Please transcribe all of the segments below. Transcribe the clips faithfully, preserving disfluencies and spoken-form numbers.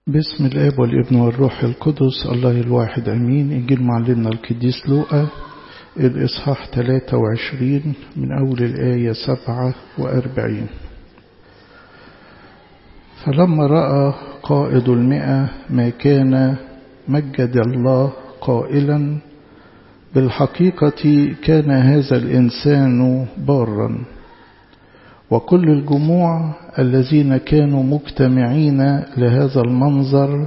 باسم الآب والابن والروح القدس الله الواحد أمين. إنجيل معلمنا القديس لوقا الإصحاح ثلاثة وعشرين من أول الآية سبعة وأربعين. فلما رأى قائد المئة ما كان مجد الله قائلا: بالحقيقة كان هذا الإنسان بارا. وكل الجموع الذين كانوا مجتمعين لهذا المنظر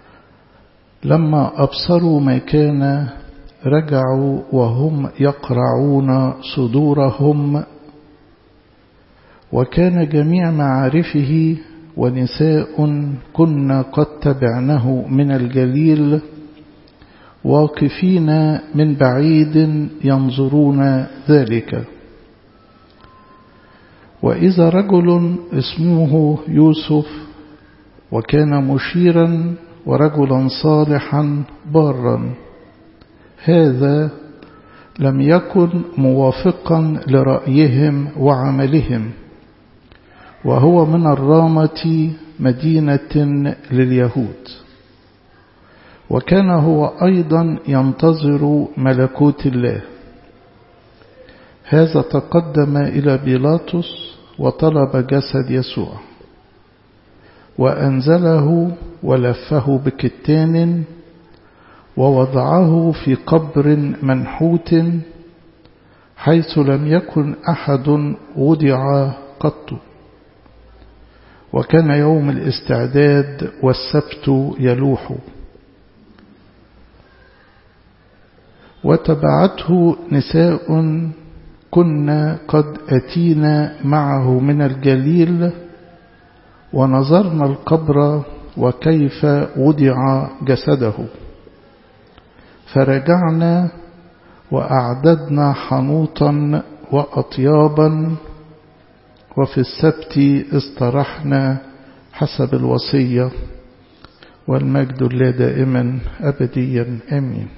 لما أبصروا ما كان رجعوا وهم يقرعون صدورهم. وكان جميع معارفه ونساء كنا قد تبعنه من الجليل واقفين من بعيد ينظرون ذلك. وإذا رجل اسمه يوسف وكان مشيرا ورجلا صالحا بارا، هذا لم يكن موافقا لرأيهم وعملهم، وهو من الرامة مدينة لليهود. وكان هو أيضا ينتظر ملكوت الله. هذا تقدم إلى بيلاطس وطلب جسد يسوع، وأنزله ولفه بكتان ووضعه في قبر منحوت حيث لم يكن أحد وضع قط. وكان يوم الاستعداد والسبت يلوح. وتبعته نساء كنا قد أتينا معه من الجليل ونظرنا القبر وكيف وضع جسده، فرجعنا وأعددنا حنوطا وأطيابا، وفي السبت استرحنا حسب الوصية. والمجد لله دائما أبديا آمين.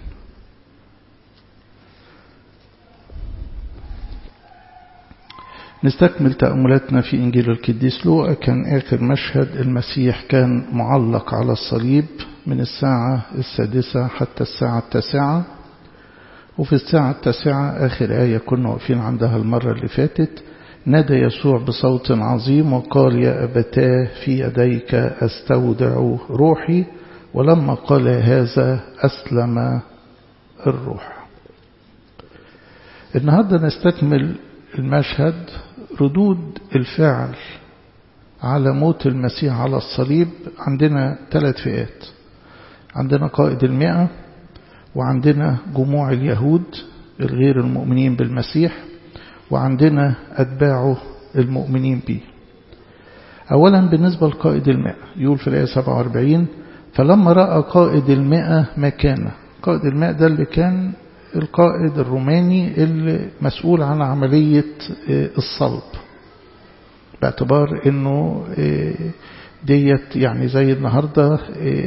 نستكمل تأملاتنا في إنجيل القديس لوقا. كان آخر مشهد المسيح كان معلق على الصليب من الساعة السادسة حتى الساعة التاسعة. وفي الساعة التاسعة آخر آية كنا واقفين عندها المرة اللي فاتت: نادى يسوع بصوت عظيم وقال: يا أبتاه في يديك أستودع روحي. ولما قال هذا أسلم الروح. النهاردة نستكمل المشهد ردود الفعل على موت المسيح على الصليب. عندنا ثلاث فئات: عندنا قائد المئة، وعندنا جموع اليهود الغير المؤمنين بالمسيح، وعندنا أتباعه المؤمنين به. أولا بالنسبة لقائد المئة يقول في الآية سبعة وأربعين: فلما رأى قائد المئة ما كان. قائد المئة ده اللي كان القائد الروماني اللي مسؤول عن عملية الصلب، باعتبار انه ديت يعني زي النهاردة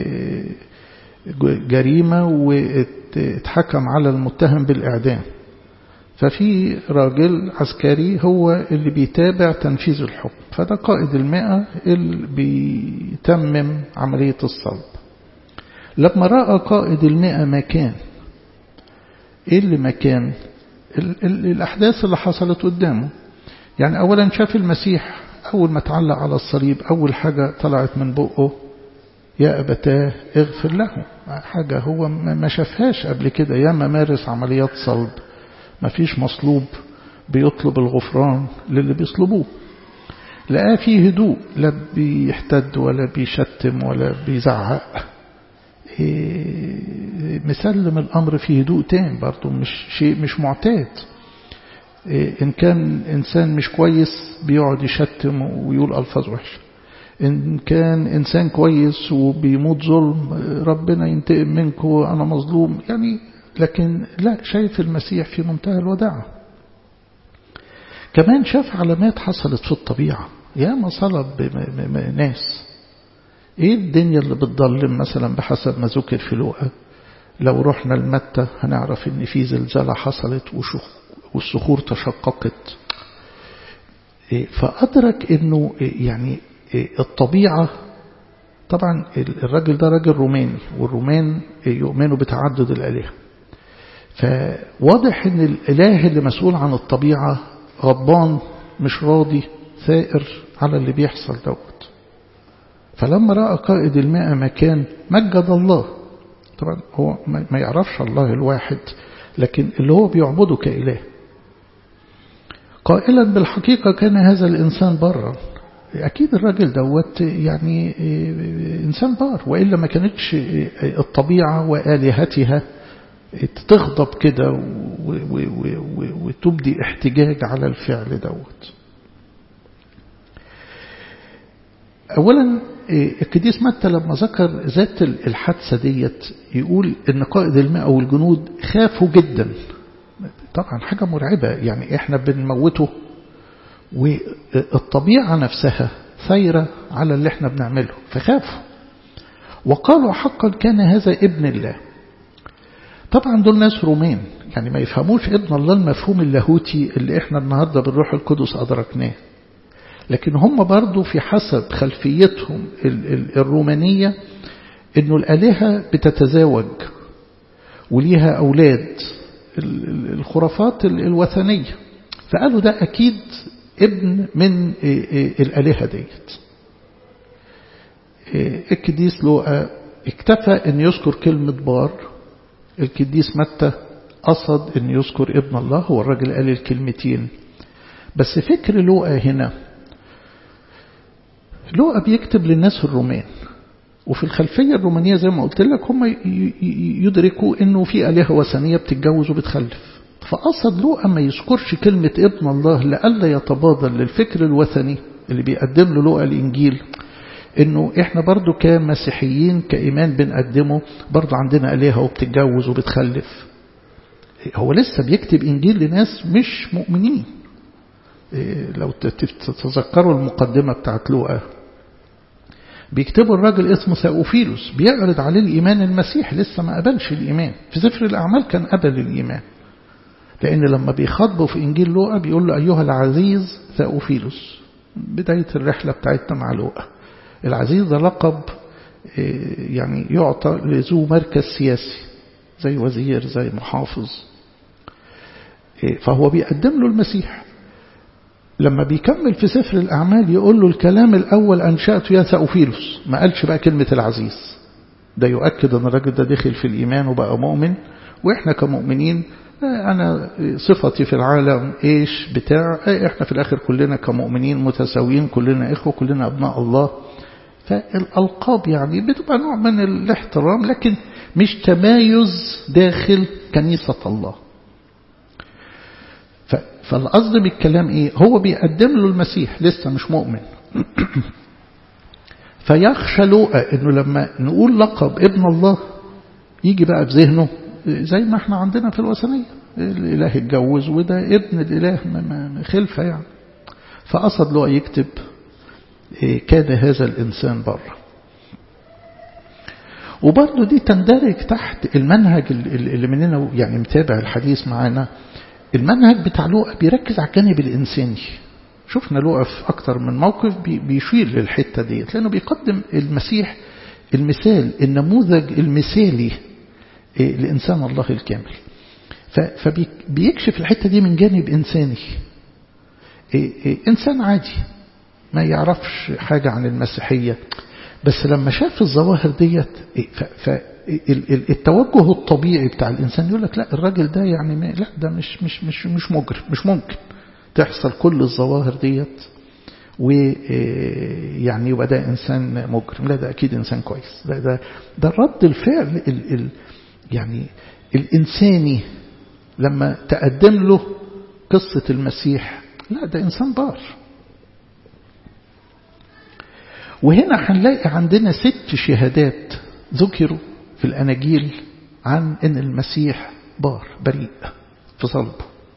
جريمة واتحكم على المتهم بالإعدام. ففي راجل عسكري هو اللي بيتابع تنفيذ الحكم، فده قائد المئة اللي بيتمم عملية الصلب. لما رأى قائد المئة مكان، ايه اللي مكان؟ الأحداث اللي حصلت قدامه. يعني أولا شاف المسيح أول ما تعلق على الصليب، أول حاجة طلعت من بقه: يا أبتاه اغفر له. حاجة هو ما شافهاش قبل كده. ياما مارس عمليات صلب، ما فيش مصلوب بيطلب الغفران للي بيصلبوه. لقاه فيه هدوء، لا بيحتد ولا بيشتم ولا بيزعق، مسلم الأمر فيه هدوء تام. برضو مش شيء مش معتاد. إن كان إنسان مش كويس بيقعد يشتم ويقول ألفاظ وحشة. إن كان إنسان كويس وبيموت ظلم: ربنا ينتقم منكم أنا مظلوم يعني. لكن لا، شايف المسيح في منتهى الوداعة. كمان شاف علامات حصلت في الطبيعة. ياما صلب ناس. ايه الدنيا اللي بتضلم مثلا بحسب ما ذكر في لوقا؟ لو رحنا لمتى هنعرف ان في زلزال حصلت والصخور تشققت. فأدرك انه يعني الطبيعة طبعا الراجل ده راجل روماني، والرومان يؤمنوا بتعدد الآلهة، فواضح ان الإله اللي مسؤول عن الطبيعة غضبان مش راضي ثائر على اللي بيحصل دوت. فلما رأى قائد المئة مكان مجد الله، طبعا هو ما يعرفش الله الواحد لكن اللي هو بيعبده كإله، قائلا بالحقيقة كان هذا الإنسان برا. أكيد الراجل دوت يعني إنسان بار، وإلا ما كانتش الطبيعة وآلهتها تغضب كده وتبدي احتجاج على الفعل دوت. أولا القديس متى لما ذكر ذات الحادثة ديت يقول إن قائد المئة والجنود خافوا جدا. طبعا حاجة مرعبة، يعني إحنا بنموته والطبيعة نفسها ثيرة على اللي إحنا بنعمله، فخافوا وقالوا حقا كان هذا ابن الله. طبعا دول ناس رومان، يعني ما يفهموش ابن الله المفهوم اللاهوتي اللي إحنا النهاردة بالروح القدس أدركناه، لكن هم برضو في حسب خلفيتهم الرومانية إنه الآلهة بتتزاوج وليها أولاد، الخرافات الوثنية، فقالوا ده أكيد ابن من الآلهة ديت. القديس لوقا اكتفى أن يذكر كلمة بار، القديس متى قصد أن يذكر ابن الله، هو الراجل قال الكلمتين. بس فكر لوقا هنا، لوقا بيكتب للناس الرومان، وفي الخلفية الرومانية زي ما قلت لك هم يدركوا أنه في آلهة وثنية بتتجوز وبتخلف، فقصد لوقا ما يذكرش كلمة ابن الله لألا يتبادل للفكر الوثني اللي بيقدم له لوقا الإنجيل، أنه إحنا برضو كمسيحيين كإيمان بنقدمه برضو عندنا آلهة وبتتجوز وبتخلف. هو لسه بيكتب إنجيل لناس مش مؤمنين. لو تتذكروا المقدمة بتاعت لوقا بيكتبوا الراجل اسمه ثاوفيلوس بيعرض عليه الإيمان المسيح، لسه ما قبلش الإيمان. في سفر الأعمال كان قبل الإيمان، لأن لما بيخاطبوا في إنجيل لوقا بيقول له أيها العزيز ثاوفيلوس، بداية الرحلة بتاعتنا مع لوقا. العزيز ده لقب يعني يعطى لذو مركز سياسي زي وزير زي محافظ، فهو بيقدم له المسيح. لما بيكمل في سفر الأعمال يقول له الكلام الأول أنشأته يا ثاوفيلوس، ما قالش بقى كلمة العزيز. ده يؤكد أن الراجل ده دخل في الإيمان وبقى مؤمن، وإحنا كمؤمنين أنا صفتي في العالم إيش بتاع، إحنا في الآخر كلنا كمؤمنين متساويين، كلنا إخوة، كلنا أبناء الله. فالألقاب يعني بتبقى نوع من الاحترام، لكن مش تمايز داخل كنيسة الله. فالقصد بالكلام إيه؟ هو بيقدم له المسيح لسه مش مؤمن. فيخشى لوقا إنه لما نقول لقب ابن الله يجي بقى في ذهنه زي ما احنا عندنا في الوثنية، الإله اتجوز وده ابن الإله خلفة يعني. فقصد لوقا يكتب كان هذا الإنسان بره. وبرضه دي تندرج تحت المنهج اللي مننا يعني متابع الحديث معانا. المنهج بتاع لوقا بيركز على الجانب الإنساني. شفنا لوقا في أكتر من موقف بيشير للحتة دي، لأنه بيقدم المسيح المثال، النموذج المثالي لإنسان الله الكامل. فبيكشف الحتة دي من جانب إنساني، إنسان عادي ما يعرفش حاجة عن المسيحية، بس لما شاف الظواهر ديت فالتوجه الطبيعي بتاع الإنسان يقول لك لا الراجل ده يعني لا ده مش مش مش مش مجرم، مش ممكن تحصل كل الظواهر ديت ويعني يبقى ده إنسان مجرم. لا ده أكيد إنسان كويس. ده ده ده رد الفعل ال ال يعني الإنساني لما تقدم له قصة المسيح. لا ده إنسان بار. وهنا هنلاقي عندنا ست شهادات ذكروا في الأناجيل عن أن المسيح بار بريء في صلبه.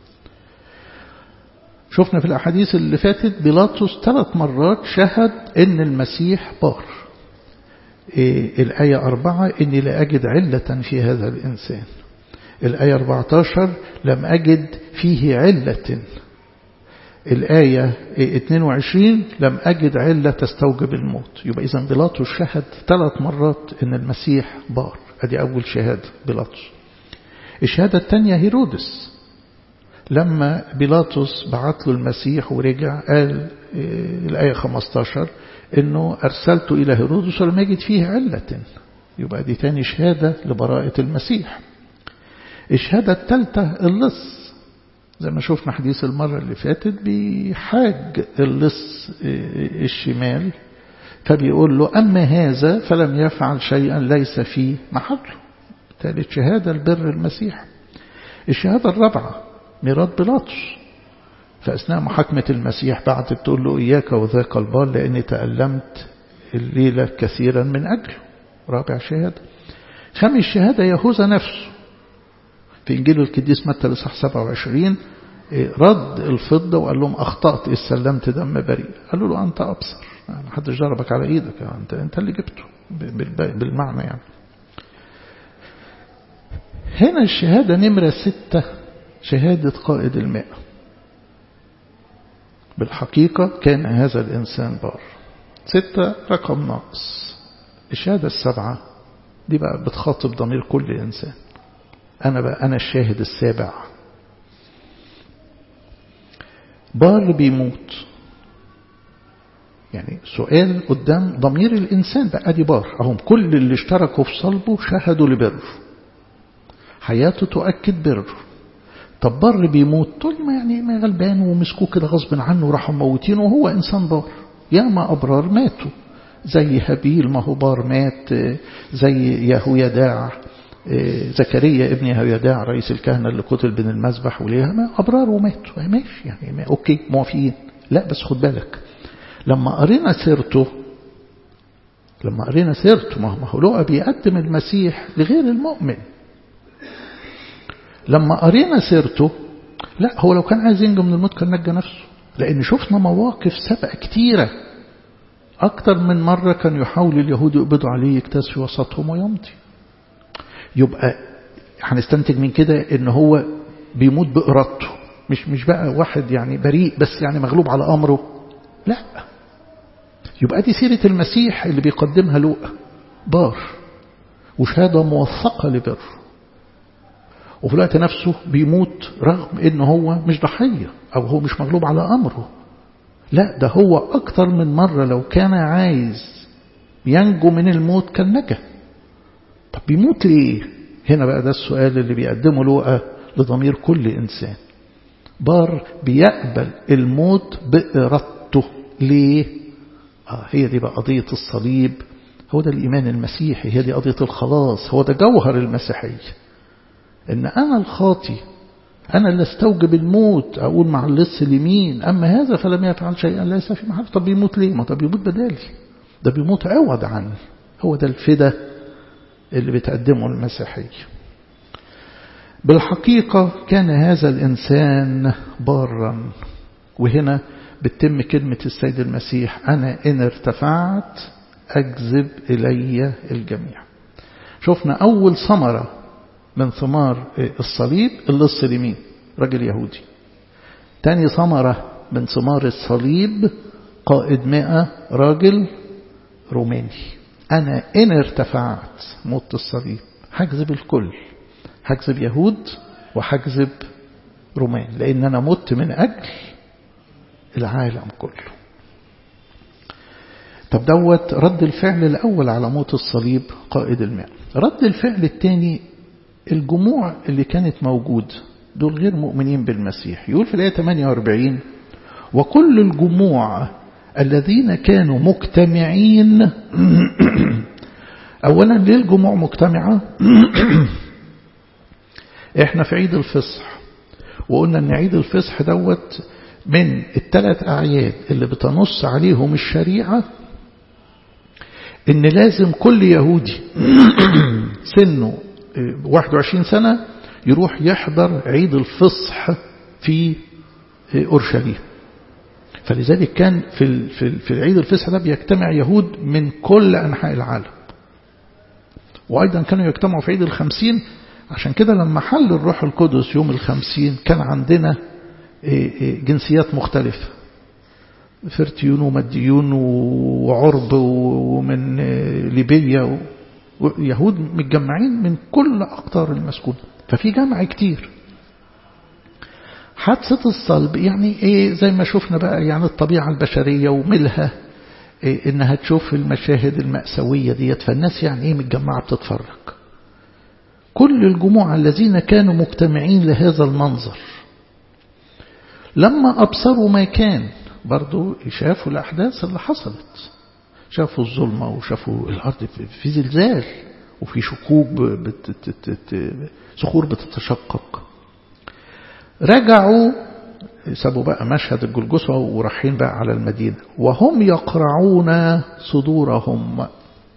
شفنا في الأحاديث اللي فاتت بيلاطس ثلاث مرات شهد أن المسيح بار. إيه الآية أربعة إني لا أجد علة في هذا الإنسان. الآية أربعة عشر لم أجد فيه علة. الآية اثنين وعشرين لم أجد علة تستوجب الموت. يبقى إذن بيلاطس شهد ثلاث مرات إن المسيح بار. أدي أول شهادة بيلاطس. الشهادة الثانية هيرودس لما بيلاطس بعت له المسيح ورجع قال الآية خمسة عشر إنه أرسلت إلى هيرودس ولم يجد فيه علة. يبقى دي تاني شهادة لبراءة المسيح. الشهادة الثالثة اللص زي ما شفنا حديث المرة اللي فاتت بحاج اللص الشمال فبيقول له أما هذا فلم يفعل شيئا ليس فيه محله. ثالث شهادة لبر المسيح. الشهادة الرابعة ميراث بيلاطس فأثناء محاكمة المسيح بعد تقول له إياك وذاك البار لأني تألمت الليلة كثيرا من أجله. رابع شهادة. خامس شهادة يهوذا نفسه في إنجيل القديس متى الإصحاح سبعة وعشرين رد الفضة وقال لهم أخطأت إذ سلمت دم بريء. قالوا له أنت أبصر ما حدش ضربك على إيدك أنت أنت اللي جبته بالمعنى يعني. هنا الشهادة نمرة ستة شهادة قائد الماء. بالحقيقة كان هذا الإنسان بار. ستة رقم ناقص. الشهادة السبعة دي بقى بتخاطب ضمير كل إنسان. أنا بقى أنا الشاهد السابع. بار بيموت يعني سؤال قدام ضمير الإنسان بقى دي بار أهم كل اللي اشتركوا في صلبه شهدوا لبره حياته تؤكد بره. طب بار بيموت تقول ما يعني ما غلبان ومسكوه كده غصب عنه وراحوا موتينه وهو إنسان بار. ياما أبرار ماتوا زي هابيل ما هو بار مات زي يهويداع زكريا ابن يهويداع رئيس الكهنة اللي قتل بين المذبح وليها ما أبرار وماتوا ماشي يعني ما أوكي موافقين. لا بس خد بالك لما قرينا سيرته لما قرينا سيرته ما هو لقى بيقدم المسيح لغير المؤمن. لما قرينا سيرته لا هو لو كان عايز ينجو من الموت كان نجى نفسه لأن شفنا مواقف سبق كتيرة أكتر من مرة كان يحاول اليهود يقبضوا عليه يكتاز في وسطهم ويمضي. يبقى هنستنتج من كده إن هو بيموت بإرادته مش مش بقى واحد يعني بريء بس يعني مغلوب على أمره. لا يبقى دي سيرة المسيح اللي بيقدمها لوقا بار وشهادة موثقة لبر وفي الوقت نفسه بيموت رغم إنه هو مش ضحية أو هو مش مغلوب على أمره. لا ده هو أكتر من مرة لو كان عايز ينجو من الموت كان نجا. طب بيموت ليه؟ هنا بقى ده السؤال اللي بيقدمه لوقا لضمير كل إنسان. بار بيقبل الموت بإرادته ليه؟ آه هي دي بقى قضية الصليب. هو ده الإيمان المسيحي. هي دي قضية الخلاص. هو ده جوهر المسيحية إن أنا الخاطي أنا اللي استوجب الموت أقول مع اللص اليمين أما هذا فلم يفعل شيئا ليس في محل. طب بيموت ليه؟ ما طب بيموت بدالي ده بيموت عوض عني. هو ده الفدا اللي بتقدمه المسيحية. بالحقيقة كان هذا الإنسان بارا. وهنا بتتم كلمة السيد المسيح أنا إن ارتفعت أجذب إلي الجميع. شفنا أول ثمرة من ثمار الصليب اللص اليمين رجل يهودي. تاني ثمرة من ثمار الصليب قائد مئة راجل روماني. أنا إن ارتفعت موت الصليب هجذب الكل هجذب يهود وهجذب رومان لأن أنا مت من أجل العالم كله. طب دوت رد الفعل الأول على موت الصليب قائد الماء. رد الفعل الثاني الجموع اللي كانت موجود دول غير مؤمنين بالمسيح. يقول في الآية ثمانية وأربعين وكل الجموع الذين كانوا مجتمعين. أولا ليه الجموع مجتمعة؟ احنا في عيد الفصح وقلنا ان عيد الفصح دوت من الثلاث أعياد اللي بتنص عليهم الشريعة ان لازم كل يهودي سنه واحد وعشرين سنة يروح يحضر عيد الفصح في أورشليم. فلذلك كان في في العيد الفصح ده بيجتمع يهود من كل أنحاء العالم. وأيضا كانوا يجتمعوا في عيد الخمسين. عشان كده لما حل الروح القدس يوم الخمسين كان عندنا جنسيات مختلفة، فرتيون ومديون وعرب ومن ليبيا، ويهود متجمعين من كل أقطار المسكونة، ففي جمع كتير. حادثة الصلب يعني إيه زي ما شفنا بقى، يعني الطبيعة البشرية وملها إيه إنها تشوف المشاهد المأساوية ديت، فالناس يعني إيه متجمعة بتتفرج. كل الجموع الذين كانوا مجتمعين لهذا المنظر لما أبصروا ما كان، برضو شافوا الأحداث اللي حصلت، شافوا الظلمة وشافوا الأرض في زلزال وفي شكوك صخور بتتشقق. رجعوا سابوا بقى مشهد الجلجثة ورايحين بقى على المدينة وهم يقرعون صدورهم.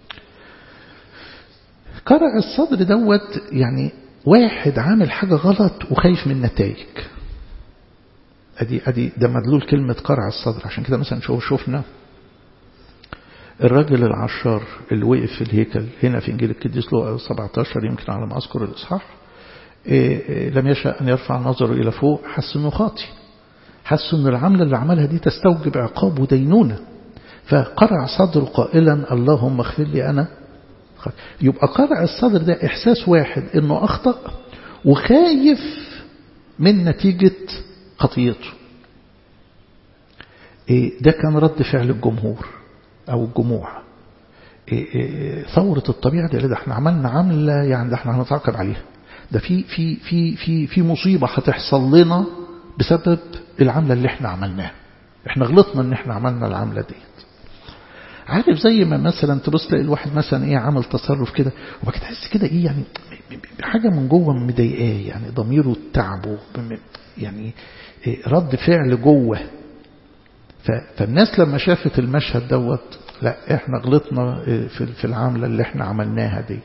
قرع الصدر دوت يعني واحد عامل حاجة غلط وخايف من النتائج. أدي أدي ده مدلول كلمة قرع الصدر. عشان كده مثلا شوف شوفنا الراجل العشار اللي وقف في الهيكل هنا في إنجيل القديس لوقا سبعة عشر يمكن على ما أذكر الإصحاح، إيه إيه لم يشاء أن يرفع نظره إلى فوق، حس إنه خاطي، حس إن العملة اللي عملها دي تستوجب عقاب ودينونة، فقرع صدره قائلا اللهم اغفر لي أنا. يبقى قرع الصدر ده إحساس واحد إنه أخطأ وخايف من نتيجة خطيته. إيه ده كان رد فعل الجمهور أو الجموع. إيه إيه ثورة الطبيعة دي، ده احنا عملنا عملة يعني ده احنا هنتعاقب عليها، ده في في في في في مصيبة هتحصل لنا بسبب العملة اللي احنا عملناها، احنا غلطنا ان احنا عملنا العملة دي. عارف زي ما مثلا تبص تلاقي الواحد مثلا ايه عمل تصرف كده وبقى تحس كده ايه يعني حاجة من جوه مضايقاه، يعني ضميره تعبه، يعني إيه رد فعل جوه. فالناس لما شافت المشهد دوت لا احنا غلطنا في العملة اللي احنا عملناها دي.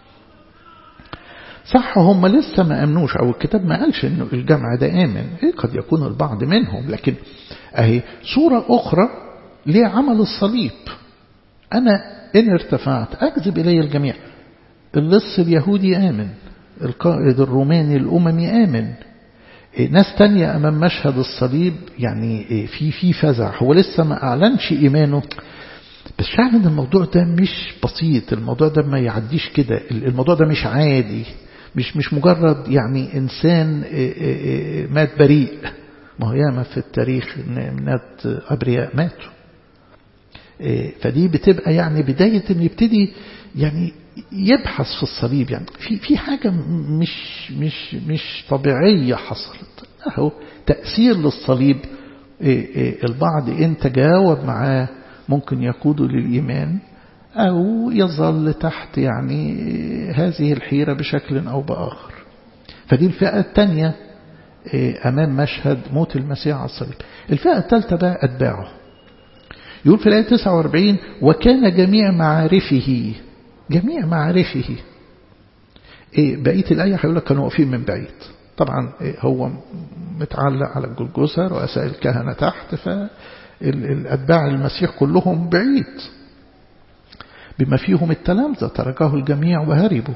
صح هم لسه ما أمنوش أو الكتاب ما قالش إنه الجمع ده آمن، إيه قد يكون البعض منهم، لكن أهي صورة أخرى لعمل الصليب. أنا إن ارتفعت أجذب إلي الجميع. اللص اليهودي آمن، القائد الروماني الأممي آمن، ناس تانية أمام مشهد الصليب يعني في في فزع، هو لسه ما أعلنش إيمانه، بس فعلا الموضوع ده مش بسيط، الموضوع ده ما يعديش كده، الموضوع ده مش عادي، مش مش مجرد يعني إنسان مات بريء. ما هو ياما في التاريخ ناس أبرياء ماتوا. فدي بتبقى يعني بداية إن يبتدي يعني يبحث في الصليب، يعني في في حاجة مش مش مش طبيعية حصلت. أهو تأثير للصليب. البعض إن تجاوب معاه ممكن يقوده للإيمان أو يظل تحت يعني هذه الحيرة بشكل أو بآخر. فدي الفئة الثانية أمام مشهد موت المسيح على الصليب. الفئة الثالثة بقى أتباعه. يقول في الآية تسعة وأربعين وكان جميع معارفه، جميع معارفه. بقية الآية هيقول لك كانوا واقفين من بعيد. طبعا هو متعلق على الجلجثة، رؤساء الكهنة تحت، فالأتباع المسيح كلهم بعيد بما فيهم التلامذة، تركه الجميع وهربوا.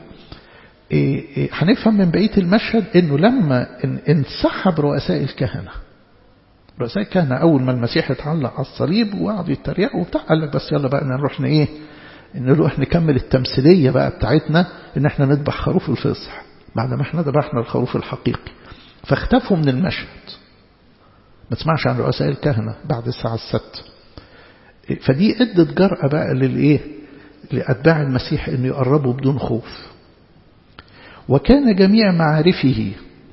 هنفهم من بقية المشهد انه لما انسحب رؤساء الكهنة، رؤساء الكهنة أول ما المسيح اتعلق على الصليب وقعدوا يتريقوا وبتاع، قال لك بس يلا بقى نروح ايه نروح نكمل التمثيلية بقى بتاعتنا ان احنا نذبح خروف الفصح بعد ما احنا ذبحنا الخروف الحقيقي. فاختفوا من المشهد، ما تسمعش عن رؤساء الكهنة بعد الساعة الستة. فدي ادت جرأة بقى للايه لأتباع المسيح انه يقربوا بدون خوف. وكان جميع معارفه.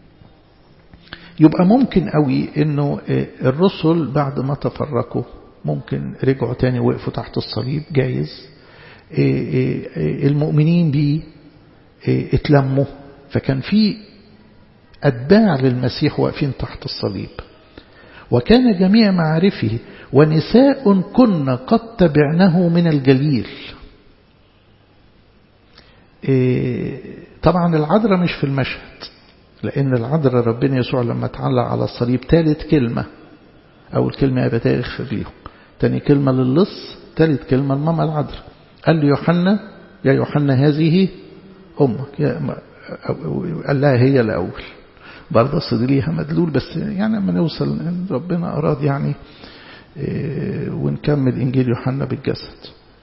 يبقى ممكن قوي انه الرسل بعد ما تفرقوا ممكن رجعوا تاني وقفوا تحت الصليب، جايز المؤمنين بيه اتلموا، فكان في أتباع للمسيح واقفين تحت الصليب. وكان جميع معارفه ونساء كنا قد تبعناه من الجليل. طبعا العذراء مش في المشهد، لأن العذراء ربنا يسوع لما تعلق على الصليب ثالث كلمة، أول كلمة يا بتاعي اغفر ليهم، تاني كلمة للص، ثالث كلمة لماما العذراء. قال له يوحنا يا يوحنا هذه أمك، قال لها هي الأول، برضه صدريها مدلول، بس يعني لما نوصل إن ربنا أراد يعني إيه ونكمل إنجيل يوحنا بالجسد.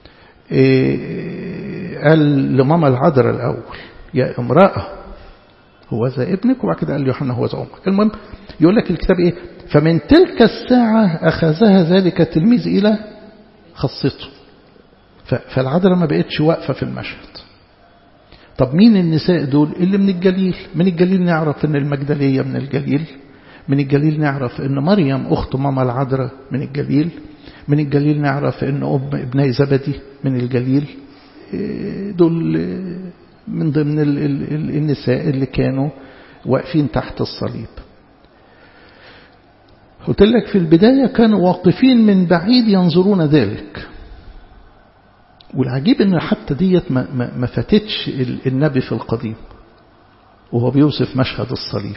إيه قال لماما العذراء الأول يا امرأة هو ذا ابنك، وبعد كده قال يوحنا هو ذا أمك. المهم يقول لك الكتاب إيه؟ فمن تلك الساعة أخذها ذلك التلميذ إلى خاصته. فالعذراء ما بقتش واقفة في المشهد. طب مين النساء دول؟ اللي من الجليل. من الجليل نعرف ان المجدلية من الجليل، من الجليل نعرف ان مريم اخت ماما العذراء من الجليل، من الجليل نعرف ان ام ابني زبدي من الجليل. دول من ضمن النساء اللي كانوا واقفين تحت الصليب. قلت لك في البداية كانوا واقفين من بعيد ينظرون ذلك. والعجيب ان حتى ديت ما, ما, ما فاتتش النبي في القديم وهو بيوصف مشهد الصليب.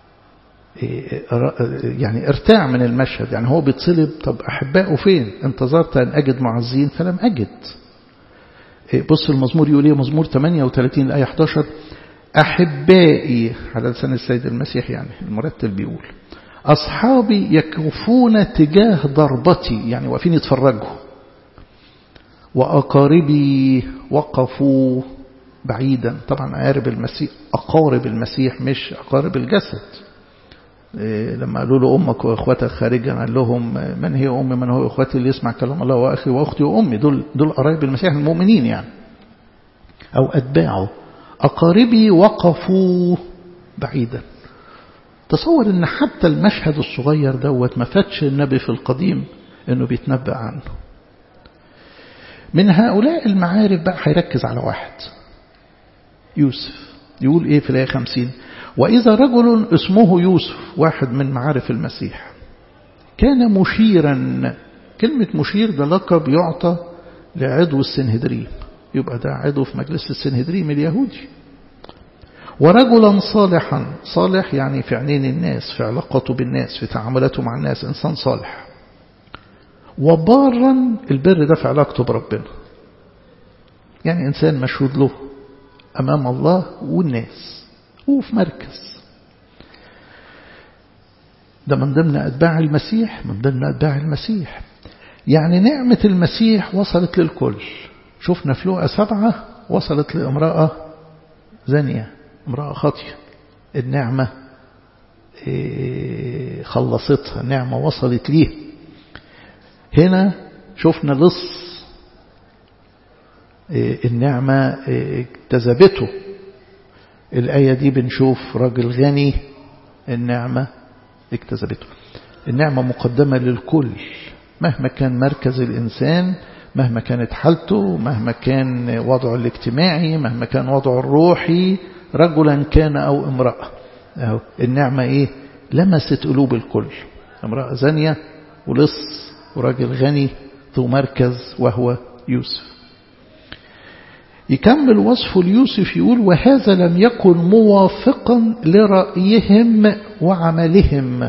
يعني ارتاع من المشهد، يعني هو بيتصلب. طب أحبائه فين؟ انتظرت أن أجد معزين فلم أجد. بص المزمور يقول ايه؟ مزمور ثمانية وثلاثين الآية إحدى عشر أحبائي على لسان السيد المسيح، يعني المرتل بيقول أصحابي يكفون تجاه ضربتي، يعني واقفين يتفرجوا، وأقاربي وقفوا بعيدا. طبعا أقارب المسيح، أقارب المسيح مش أقارب الجسد. إيه لما قالوا له أمك وأخواتك خارجا قال لهم من هي أمي من هو أخواتي اللي يسمع كلام الله وأخي وأختي وأمي. دول دول قرايب المسيح المؤمنين يعني أو أتباعه. أقاربي وقفوا بعيدا. تصور ان حتى المشهد الصغير دوت ما فاتش النبي في القديم انه بيتنبأ عنه. من هؤلاء المعارف بقى هيركز على واحد، يوسف. يقول ايه في الآية خمسين؟ وإذا رجل اسمه يوسف، واحد من معارف المسيح، كان مشيرا. كلمة مشير ده لقب يعطى لعضو السنهدريم، يبقى ده عضو في مجلس السنهدريم اليهودي. ورجلا صالحا، صالح يعني في عينين الناس، في علاقته بالناس، في تعاملاته مع الناس، إنسان صالح. وبارا، البر ده في علاقته بربنا، يعني إنسان مشهود له أمام الله والناس وفي مركز. ده من ضمن أتباع المسيح، من ضمن أتباع المسيح. يعني نعمة المسيح وصلت للكل. شفنا في لوقا سبعة وصلت لامرأة زانية، امرأة خاطية، النعمة خلصتها، النعمة وصلت ليه. هنا شفنا لص، النعمة اجتذبته. الآية دي بنشوف راجل غني، النعمة اجتذبته. النعمة مقدمة للكل مهما كان مركز الإنسان، مهما كانت حالته، مهما كان وضعه الاجتماعي، مهما كان وضعه الروحي، رجلا كان أو امرأة. أهو النعمة إيه؟ لمست قلوب الكل. امرأة زانية ولص وراجل غني ذو مركز وهو يوسف. يكمل وصفه ليوسف يقول وهذا لم يكن موافقا لرأيهم وعملهم.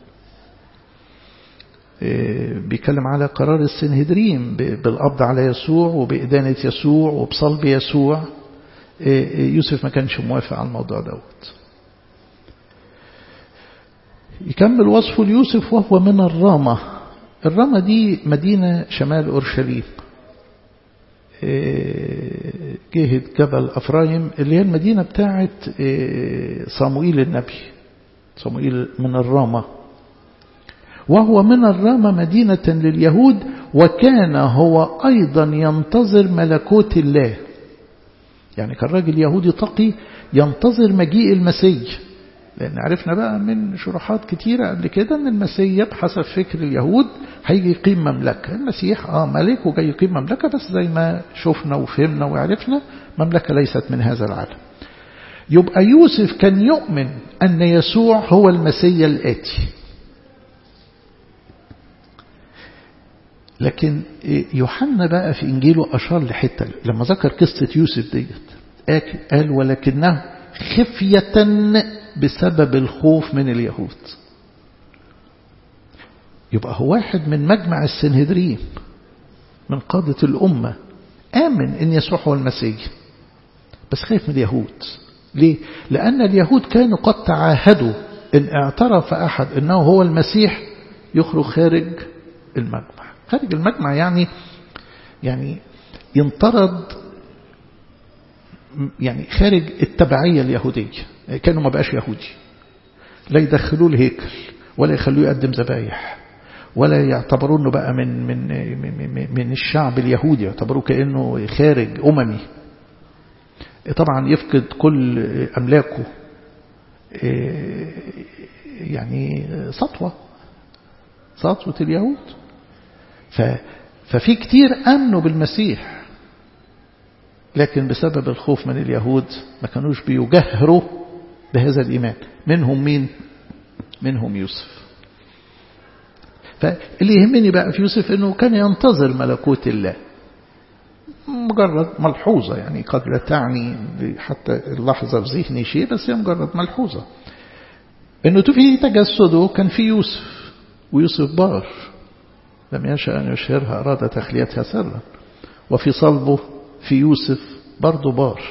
بيتكلم على قرار السنهدريم بالقبض على يسوع وبإدانة يسوع وبصلب يسوع. يوسف ما كانش موافق على الموضوع دوت. يكمل وصفه ليوسف وهو من الرامة. الرامة دي مدينة شمال أورشليم، جهة جبل أفرايم، اللي هي المدينة بتاعت صموئيل النبي. صموئيل من الرامة، وهو من الرامة مدينة لليهود، وكان هو أيضا ينتظر ملكوت الله. يعني كان راجل يهودي تقي ينتظر مجيء المسيح، لأن عرفنا بقى من شروحات كتيرة قبل كده أن المسيح بحسب فكر اليهود هيجي يقيم مملكة. المسيح آه ملك وجاي يقيم مملكة، بس زي ما شفنا وفهمنا وعرفنا مملكة ليست من هذا العالم. يبقى يوسف كان يؤمن أن يسوع هو المسيح الآتي. لكن يوحنا بقى في إنجيله أشار لحتة لما ذكر قصة يوسف ديت، قال ولكنه خفية بسبب الخوف من اليهود. يبقى هو واحد من مجمع السنهدريم من قادة الأمة، آمن إن يسوع هو المسيح، بس خايف من اليهود. ليه؟ لأن اليهود كانوا قد تعاهدوا إن اعترف أحد إنه هو المسيح يخرج خارج المجمع. خارج المجمع يعني يعني ينطرد، يعني خارج التبعية اليهودية. كانوا ما بقاش يهودي، لا يدخلوه الهيكل ولا يخلوه يقدم ذبايح ولا يعتبروا انه بقى من من من, من الشعب اليهودي، يعتبروه كأنه خارج أممي. طبعا يفقد كل أملاكه، يعني سطوة سطوة اليهود. ففي كتير آمنوا بالمسيح، لكن بسبب الخوف من اليهود ما كانوش بيجهروا بهذا الإيمان. منهم مين؟ منهم يوسف. فاللي يهمني بقى في يوسف أنه كان ينتظر ملكوت الله. مجرد ملحوظة، يعني قد لا تعني حتى اللحظة في ذهني شيء، بس هي مجرد ملحوظة أنه في تجسده كان في يوسف، ويوسف بار لم يشأ أن يشهرها، أراد تخليتها سرا. وفي صلبه في يوسف برضه بار.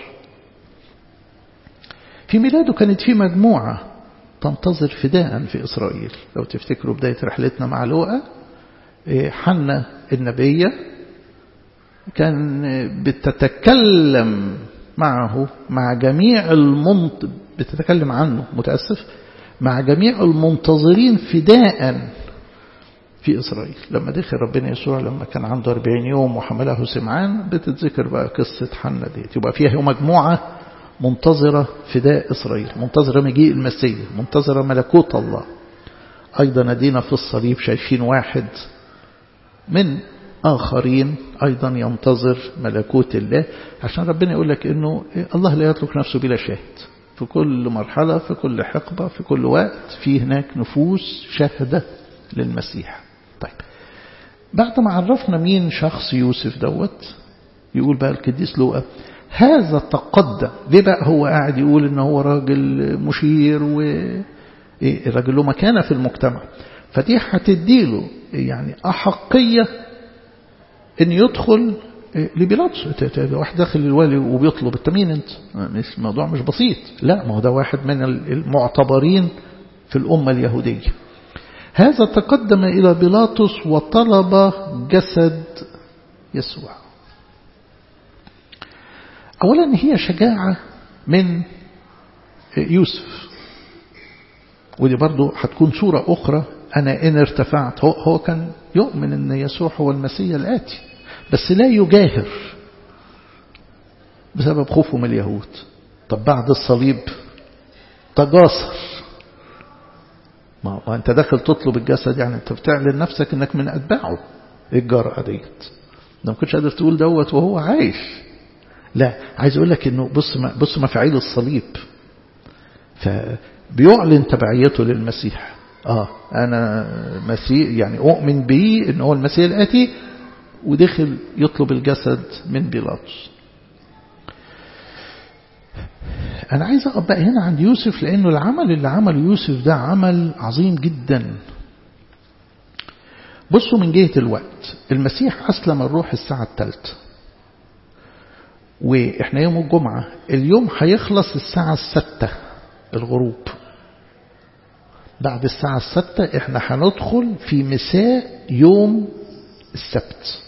في ميلاده كانت في مجموعة تنتظر فداء في إسرائيل. لو تفتكروا بداية رحلتنا مع لوقا، حنة النبية كان بتتكلم معه مع جميع المنت بتتكلم عنه متأسف مع جميع المنتظرين فداء في إسرائيل. لما دخل ربنا يسوع لما كان عنده أربعين يوم وحمله سمعان، بتتذكر بقى قصة حنة دي. يبقى فيها مجموعة منتظرة فداء إسرائيل، منتظرة مجيء المسيح، منتظرة ملكوت الله. أيضا ندينا في الصليب شايفين واحد من آخرين أيضا ينتظر ملكوت الله، عشان ربنا يقول لك إنه الله لا يترك نفسه بلا شاهد. في كل مرحلة، في كل حقبة، في كل وقت في هناك نفوس شاهدة للمسيح. طيب، بعد ما عرفنا مين شخص يوسف دوت، يقول بقى القديس لوقا هذا تقدم. ليه بقى هو قاعد يقول إنه هو راجل مشير وراجل له مكانة في المجتمع؟ فدي هتديله يعني أحقية إن يدخل لبيلاطس. واحد داخل الوالي وبيطلب انت مين انت؟ مش موضوع مش بسيط، لا، ما هو ده واحد من المعتبرين في الأمة اليهودية. هذا تقدم إلى بيلاطس وطلب جسد يسوع. أولا هي شجاعة من يوسف، ودي برضو هتكون صورة أخرى. أنا إن ارتفعت، هو, هو كان يؤمن أن يسوع هو المسيح الآتي، بس لا يجاهر بسبب خوفه من اليهود. طب بعد الصليب تجاسر. ما أنت داخل تطلب الجسد، يعني أنت بتعلن نفسك أنك من أتباعه. إيه الجرأة ديت؟ ده ما كنتش قادر تقول دوت وهو عايش. لا، عايز أقول لك أنه بص ما بص مفاعيل الصليب. فبيعلن تبعيته للمسيح. آه أنا مسيح، يعني أؤمن به أنه هو المسيح الآتي، ودخل يطلب الجسد من بيلاطس. أنا عايز أقف بقى هنا عند يوسف، لأنه العمل اللي عمله يوسف ده عمل عظيم جدا. بصوا من جهة الوقت، المسيح أسلم الروح الساعة الثالثة، وإحنا يوم الجمعة، اليوم هيخلص الساعة الستة الغروب. بعد الساعة الستة إحنا هندخل في مساء يوم السبت.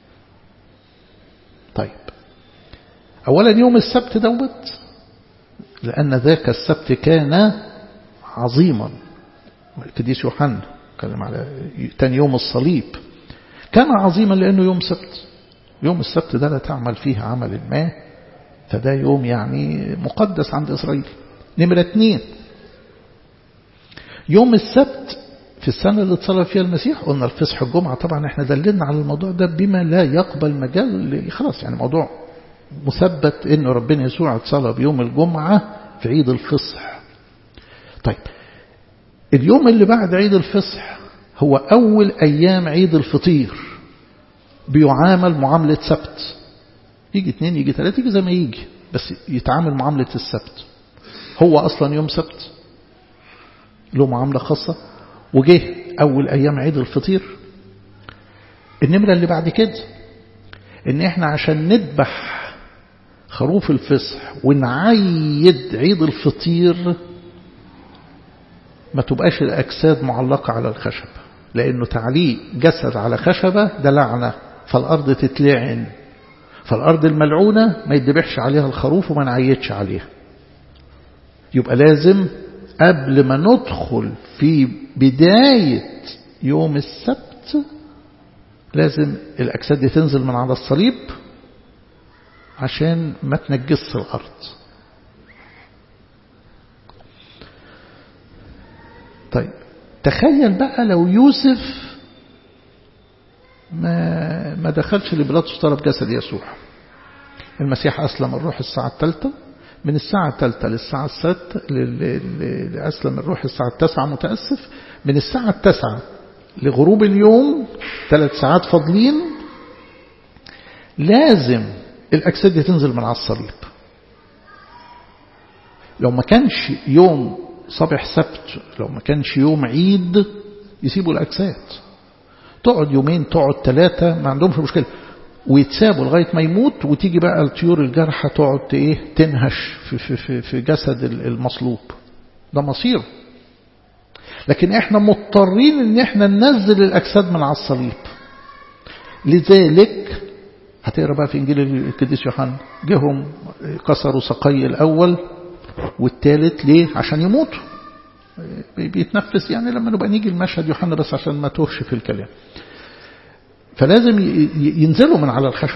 طيب، أولا يوم السبت دوت، لأن ذاك السبت كان عظيما. القديس يوحنا كلم على تاني يوم الصليب، كان عظيما لأنه يوم سبت. يوم السبت ده لا تعمل فيه عمل ما، فده يوم يعني مقدس عند إسرائيل. نمرة اثنين، يوم السبت في السنة اللي اتصلب فيها المسيح، قلنا الفصح الجمعة. طبعا احنا دللنا على الموضوع ده بما لا يقبل مجال، خلاص يعني موضوع مثبت انه ربنا يسوع اتصلب يوم الجمعة في عيد الفصح. طيب، اليوم اللي بعد عيد الفصح هو أول أيام عيد الفطير، بيعامل معاملة سبت. يجي اثنين، يجي ثلاثة، يجي زي ما يجي، بس يتعامل معاملة السبت. هو أصلا يوم سبت له معاملة خاصة، وجه أول أيام عيد الفطير. النمرة اللي بعد كده إن إحنا عشان نذبح خروف الفصح ونعيد عيد الفطير ما تبقاش الأجساد معلقة على الخشب، لأنه تعليق جسد على خشبة ده لعنة، فالأرض تتلعن، فالأرض الملعونة ما يدبحش عليها الخروف وما نعيدش عليها. يبقى لازم قبل ما ندخل في بداية يوم السبت لازم الأجساد دي تنزل من على الصليب عشان ما تنجس الأرض. طيب تخيل بقى لو يوسف ما ما دخلش لبيلاطس طلب جسد يسوع. المسيح أسلم الروح الساعة الثالثة، من الساعة الثالثة للساعة السادسة أسلم الروح الساعة التاسعة متأسف، من الساعة التاسعة لغروب اليوم ثلاث ساعات فاضلين لازم الأجساد دي تنزل من على الصليب. لو ما كانش يوم صباح سبت، لو ما كانش يوم عيد، يسيبوا الأجساد تقعد يومين تقعد ثلاثة ما عندهمش مشكلة، ويتسابوا لغاية ما يموت، وتيجي بقى الطيور الجارحة تقعد ايه تنهش في, في, في, في جسد المصلوب. ده مصيره. لكن احنا مضطرين ان احنا ننزل الأجساد من على الصليب. لذلك هتقرأ بقى في إنجيل القديس يوحنا جهم كسروا سقي الأول والثالث ليه؟ عشان يموتوا. بيتنفس يعني لما نبقى نيجي المشهد يوحنا بس عشان ما توهش في الكلام. فلازم ينزلوا من على الخشب.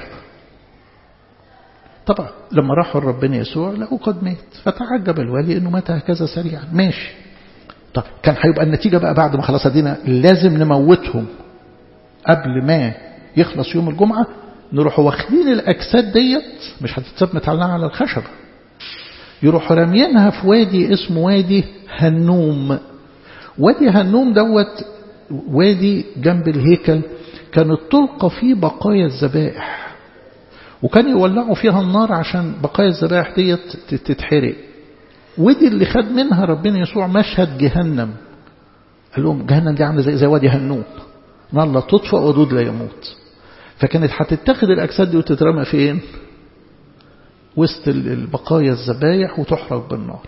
طبعا لما راحوا ربنا يسوع لقوا قد مات، فتعجب الوالي انه مات هكذا سريعا. ماشي. طب كان هيبقى النتيجة بقى بعد ما خلاص ادينا لازم نموتهم قبل ما يخلص يوم الجمعة، نروحوا واخدين الأجساد ديت مش هتتساب متعلقة على الخشبة، يروحوا راميينها في وادي اسمه وادي هنوم. وادي هنوم دوت وادي جنب الهيكل، كانت تلقى فيه بقايا الذبائح، وكان يولعوا فيها النار عشان بقايا الذبائح ديت تتحرق. ودي اللي خد منها ربنا يسوع مشهد جهنم. قال لهم جهنم دي عامله زي زي وادي هنوم، نار لا تطفأ ودود لا يموت. فكانت هتتخذ الأجساد دي وتترمى فين؟ وسط البقايا الذبائح وتحرق بالنار.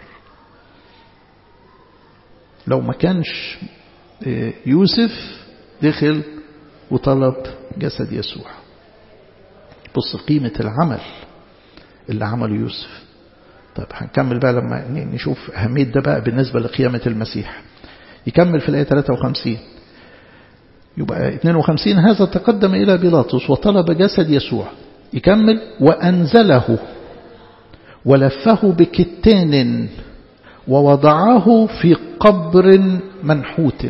لو ما كانش يوسف دخل وطلب جسد يسوع. بص قيمة العمل اللي عمله يوسف. طيب هنكمل بقى لما نشوف أهمية ده بقى بالنسبة لقيامة المسيح. يكمل في الآية ثلاثة وخمسين. يبقى اثنين وخمسين هذا تقدم إلى بيلاطس وطلب جسد يسوع. يكمل وأنزله ولفه بكتان ووضعه في قبر منحوت.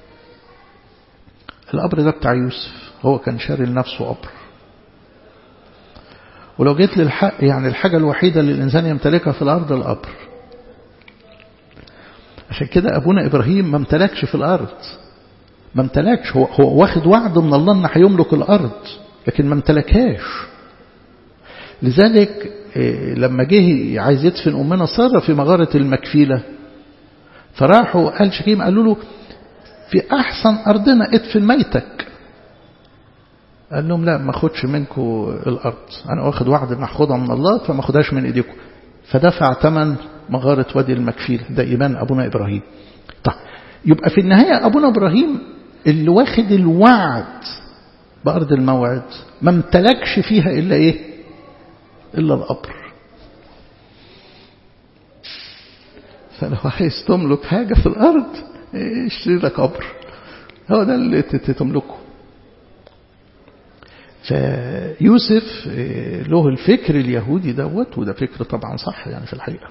القبر ده بتاع يوسف، هو كان شاري لنفسه قبر. ولو جيت للحق يعني الحاجة الوحيدة اللي الإنسان يمتلكها في الأرض القبر. عشان كده أبونا إبراهيم ما امتلكش في الأرض، ما امتلكش، هو, هو واخد وعد من الله أنه هيملك الأرض لكن ما امتلكهاش. لذلك لما جه عايز يدفن أمنا سارة في مغارة المكفيلة، فراحوا قال شكيم قالوا له في أحسن أرضنا ادفن ميتك. قال لهم لا ما أخدش منكم الأرض، أنا واخد وعد أن أخدها من الله فما أخدهاش من إيديكم. فدفع ثمن مغارة وادي المكفيلة. ده إيمان أبونا إبراهيم. طيب يبقى في النهاية أبونا إبراهيم اللي واخد الوعد بأرض الموعد ما امتلكش فيها إلا إيه؟ إلا القبر. فلو عايز تملك حاجة في الأرض اشتري لك قبر، هو ده اللي تملكه. فيوسف له الفكر اليهودي دوت، وده فكر طبعا صح يعني في الحقيقة.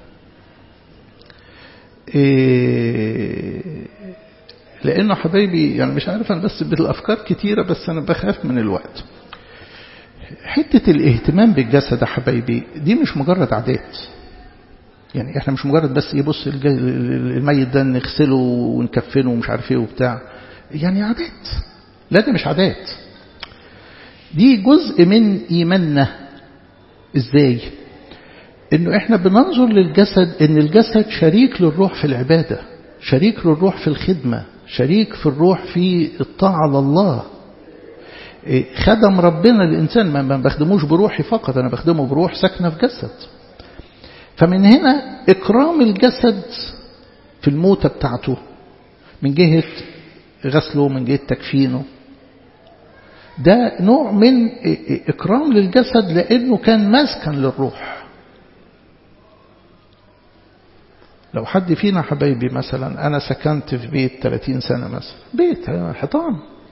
لأنه حبايبي يعني مش عارف أنا بس بالأفكار كتيرة، بس أنا بخاف من الوقت. حتة الاهتمام بالجسد حبايبي دي مش مجرد عادات. يعني احنا مش مجرد بس يبص الميت ده نغسله ونكفنه ومش عارف ايه وبتاع، يعني عادات. لا دي مش عادات، دي جزء من إيماننا. ازاي؟ انه احنا بننظر للجسد ان الجسد شريك للروح في العبادة، شريك للروح في الخدمة، شريك في الروح في الطاعة لله. خدم ربنا الإنسان، ما بخدموش بروحي فقط، أنا بخدمه بروح ساكنة في جسد. فمن هنا إكرام الجسد في الموتة بتاعته من جهة غسله، من جهة تكفينه، ده نوع من إكرام للجسد لأنه كان مسكن للروح. لو حد فينا حبايبي مثلا أنا سكنت في بيت ثلاثين سنة مثلا، بيت حيطان،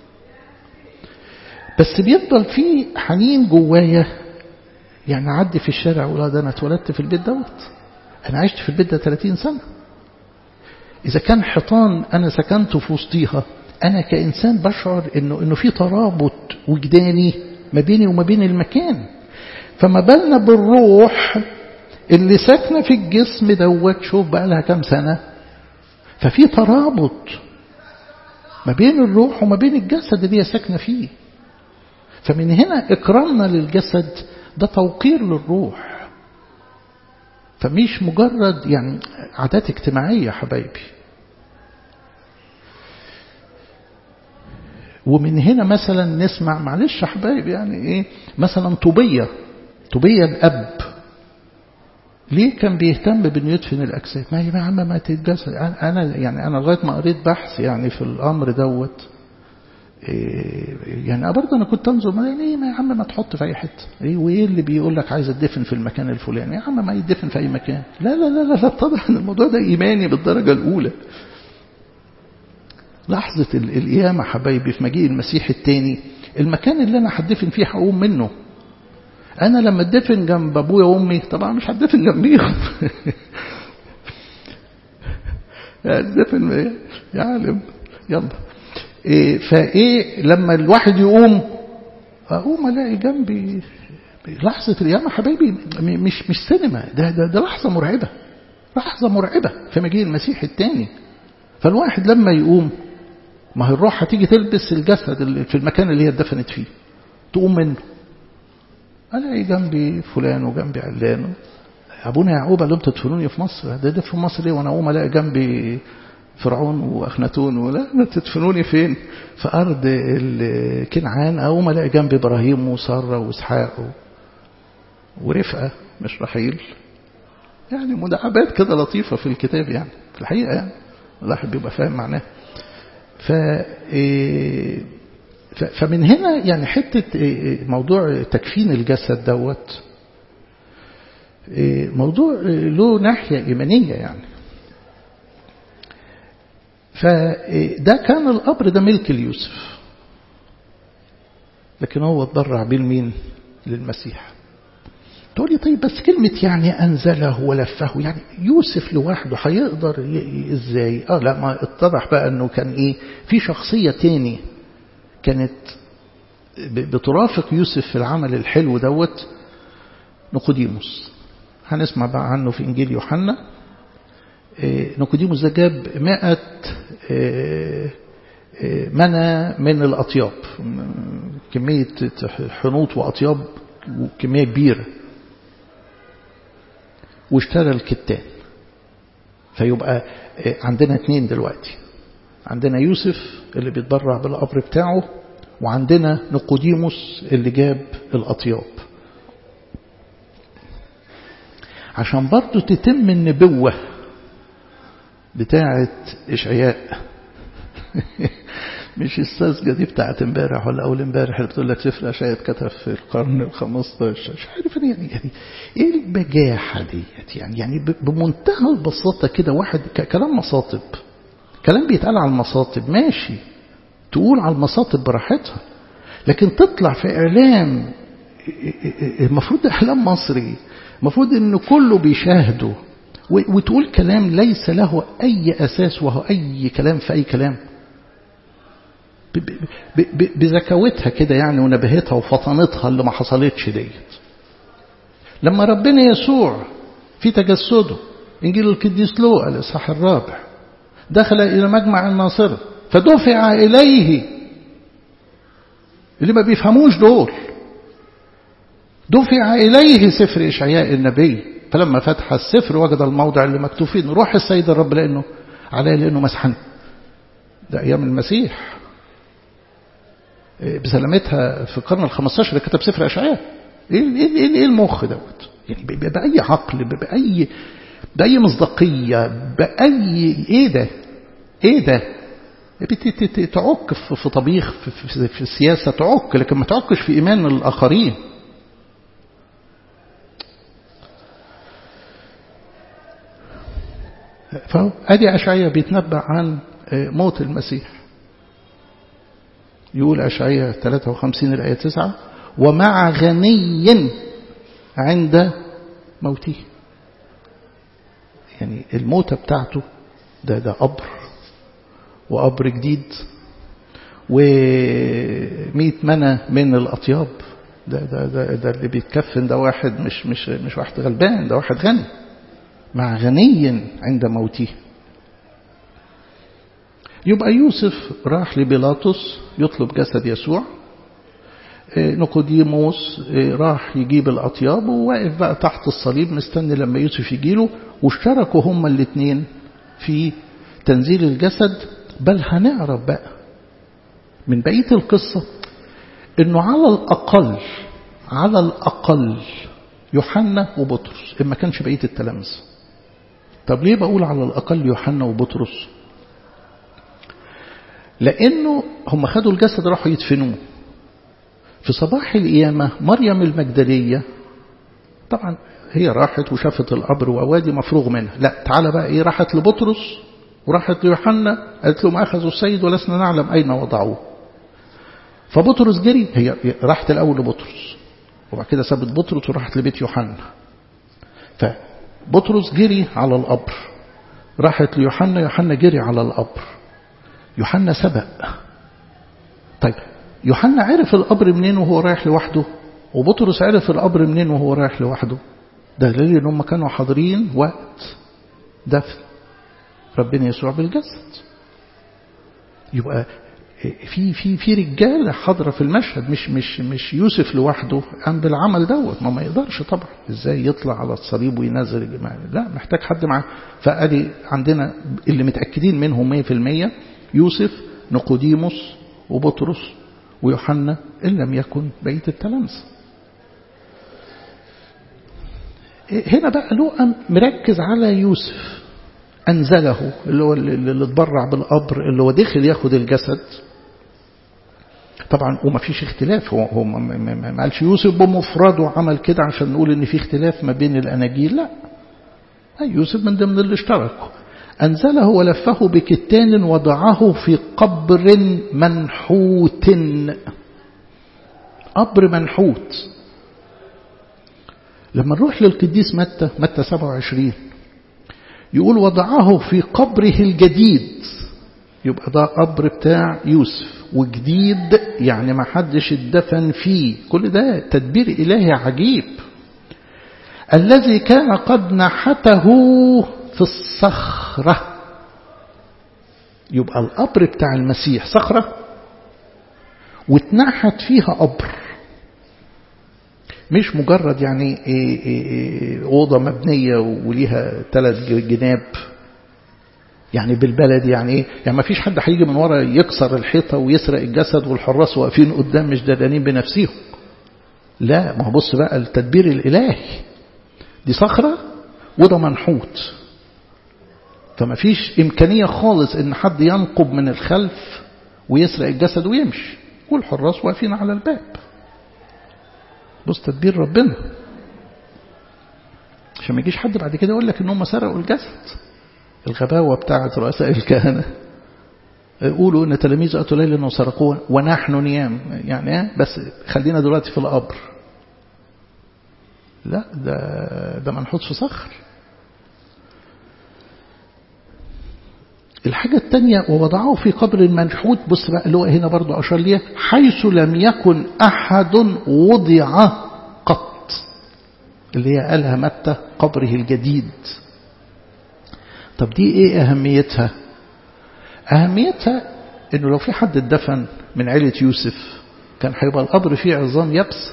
بس بيفضل فيه حنين جوايا، يعني عدي في الشارع ولا ده أنا اتولدت في البيت دوت، أنا عشت في البيت ده ثلاثين سنة. إذا كان حيطان أنا سكنت في وسطيها، أنا كإنسان بشعر إنه إنه في ترابط وجداني ما بيني وما بين المكان. فما بالنا بالروح اللي ساكنة في الجسم دوت، شوف بقى لها كام سنة، ففي ترابط ما بين الروح وما بين الجسد اللي هي ساكنة فيه. فمن هنا إكرامنا للجسد ده توقير للروح، فمش مجرد يعني عادات اجتماعية حبايبي. ومن هنا مثلا نسمع معلش حبايبي يعني ايه مثلا طوبية طوبية الأب ليه كان بيهتم بأنه يدفن الأجساد؟ ما يا عم ما تتجسد. أنا يعني أنا لغاية ما قريت بحث يعني في الأمر دوت، إيه يعني برضه أنا كنت أنظر ما يعني ما يا عم ما تحط في أي حتة، إيه وإيه اللي بيقول لك عايز أدفن في المكان الفلاني؟ يا عم ما يدفن في أي مكان. لا لا لا لا اتضح أن الموضوع ده إيماني بالدرجة الأولى. لحظة القيامة حبايبي في مجيء المسيح الثاني، المكان اللي أنا هدفن فيه هقوم منه. أنا لما ادفن جنب أبويا وأمي طبعا مش هدفن جنبيهم ادفن يا عالم يلا. إيه فإيه لما الواحد يقوم أقوم ألاقي جنبي لحظة القيامة حبايبي مش مش سينما، ده ده ده لحظة مرعبة، لحظة مرعبة في مجيء المسيح الثاني. فالواحد لما يقوم، ما هي الروح هتيجي تلبس الجسد في المكان اللي هي اتدفنت فيه، تقوم منه ألاقي جنبي فلان وجنبي علان. أبونا يعقوب قال لهم تدفنوني في مصر، ده ده في مصر ليه وأنا أقوم ألاقي جنبي فرعون وأخناتون؟ ولا ما تدفنوني فين؟ في أرض كنعان. أقوم ألاقي جنبي إبراهيم وسارة وإسحاق ورفقة مش رحيل. يعني مداعبات كده لطيفة في الكتاب يعني في الحقيقة، يعني الواحد بيبقى فاهم معناه. ف فمن هنا يعني حتة موضوع تكفين الجسد دوت موضوع له ناحية إيمانية يعني. فده كان القبر ده ملك ليوسف، لكن هو اتضرع بيه لمين؟ للمسيح. تقول لي طيب بس كلمة يعني أنزله ولفه، يعني يوسف لوحده هيقدر إزاي؟ آه لا، ما اتضح بقى أنه كان إيه، في شخصية تاني كانت بترافق يوسف في العمل الحلو دوت، نيقوديموس. هنسمع بقى عنه في إنجيل يوحنا. نيقوديموس ده جاب مائة منى من الأطياب، كمية حنوط وأطياب وكمية كبيرة، واشترى الكتان. فيبقى عندنا اثنين دلوقتي، عندنا يوسف اللي بيتبرع بالقبر بتاعه، وعندنا نيقوديموس اللي جاب الأطياب. عشان برضو تتم النبوة بتاعة إشعياء مش الساذجة دي بتاعة امبارح ولا أول امبارح اللي بتقول لك سفر إشعياء اتكتب في القرن الخمستاشر. مش عارف يعني يعني إيه البجاحة ديت يعني يعني بمنتهى البساطة كده. واحد كلام مصاطب، كلام بيتقال على المصاطب ماشي، تقول على المصاطب براحتها، لكن تطلع في إعلام المفروض ده إعلام مصري، المفروض إنه كله بيشاهده، وتقول كلام ليس له أي أساس وهو أي كلام في أي كلام بذكاوتها كده يعني ونبهتها وفطنتها اللي ما حصلتش ديت. لما ربنا يسوع في تجسده، إنجيل القديس لوقا الإصحاح الرابع، دخل إلى مجمع الناصرة فدفع إليه، اللي ما بيفهموش دول، دفع إليه سفر إشعياء النبي، فلما فتح السفر وجد الموضع اللي مكتوب فيه روح السيد الرب لأنه عليه لأنه مسحني. ده أيام المسيح. بسلامتها في القرن الخمستاشر اللي كتب سفر أشعياء. ايه ايه ايه المخ دوت يعني بأي عقل بأي بأي مصداقية بأي ايه ده ايه ده تعك في طبيخ في, في, في السياسة تعك، لكن ما تعكش في إيمان الآخرين. فأدي أشعياء بيتنبأ عن موت المسيح. يقول أشعياء ثلاثة وخمسين الآية تسعة: ومع غني عند موته. يعني الموتة بتاعته ده ده قبر، وقبر جديد، ومئة منى من الأطياب. ده, ده, ده, ده اللي بيتكفن ده واحد مش, مش, مش واحد غلبان، ده واحد غني. مع غني عند موته. يبقى يوسف راح لبيلاطس يطلب جسد يسوع. نيقوديموس راح يجيب الأطياب، وواقف بقى تحت الصليب مستني لما يوسف يجيله، واشتركوا هما الاثنين في تنزيل الجسد. بل هنعرف بقى من بقية القصة انه على الأقل على الأقل يوحنا وبطرس، إما كانش بقية التلامذة. طب ليه بقول على الأقل يوحنا وبطرس؟ لأنه هم خدوا الجسد راحوا يدفنوه. في صباح القيامة مريم المجدلية طبعا هي راحت وشافت القبر وأوادي مفروغ منها. لا تعالى بقى إيه، راحت لبطرس وراحت ليوحنا قالت لهم أخذوا السيد ولسنا نعلم أين وضعوه. فبطرس جري، هي راحت الأول لبطرس وبعد كده سابت بطرس وراحت لبيت يوحنا. فبطرس جري على القبر، راحت ليوحنا، يوحنا جري على القبر، يوحنا سبق. طيب يوحنا عرف القبر منين وهو رايح لوحده، وبطرس عرف القبر منين وهو رايح لوحده؟ ده دليل ان هم كانوا حاضرين وقت دفن ربنا يسوع بالجسد. يبقى في في في رجاله حاضره في المشهد، مش مش مش يوسف لوحده قام بالعمل دوت. ما ما يقدرش طبعا، ازاي يطلع على الصليب وينزل الجماعه؟ لا، محتاج حد معاه. فادي عندنا اللي متاكدين منهم مية في المية: يوسف، نيقوديموس، وبطرس، ويوحنا، إن لم يكن بقية التلامذة. هنا بقى لوقا مركز على يوسف، أنزله اللي هو اللي اتبرع بالقبر، اللي هو دخل ياخد الجسد. طبعا وما فيش اختلاف، هو, هو ما قالش يوسف بمفرده عمل كده عشان نقول ان في اختلاف ما بين الأناجيل. لا، يوسف من ضمن اللي اشتركوا. أنزله ولفه بكتان وضعه في قبر منحوت. قبر منحوت. لما نروح للقديس متى متى سبعة وعشرين يقول وضعه في قبره الجديد. يبقى ده قبر بتاع يوسف وجديد، يعني ما حدش اتدفن فيه. كل ده تدبير إلهي عجيب. الذي كان قد نحته في الصخرة. يبقى القبر بتاع المسيح صخرة واتنحت فيها قبر، مش مجرد يعني إيه إيه أوضة مبنية وليها ثلاث جناب. يعني بالبلد يعني إيه؟ يعني ما فيش حد هيجي من ورا يكسر الحيطة ويسرق الجسد والحراس واقفين قدام مش دادانين بنفسهم. لا، ما هو بص بقى التدبير الإلهي. دي صخرة وده منحوت، فما فيش إمكانية خالص إن حد ينقب من الخلف ويسرق الجسد ويمشي، والحراس واقفين على الباب. بص تدبير ربنا، عشان ما يجيش حد بعد كده يقول لك إن هم سرقوا الجسد. الغباوة بتاعت رؤساء الكهنة يقولوا إن تلاميذ أتوا ليلا وسرقوه ونحن نيام. يعني بس خلينا دلوقتي في القبر. لا، ده ده منحوت في صخر. الحاجة الثانية ووضعه في قبر المنحوت. بص بقى اللي هو هنا برضو أشار ليه، حيث لم يكن أحد وضع قط، اللي هي قالها متى قبره الجديد. طب دي ايه أهميتها؟ أهميتها إنه لو في حد اتدفن من عيلة يوسف كان هيبقى القبر فيه عظام يبس،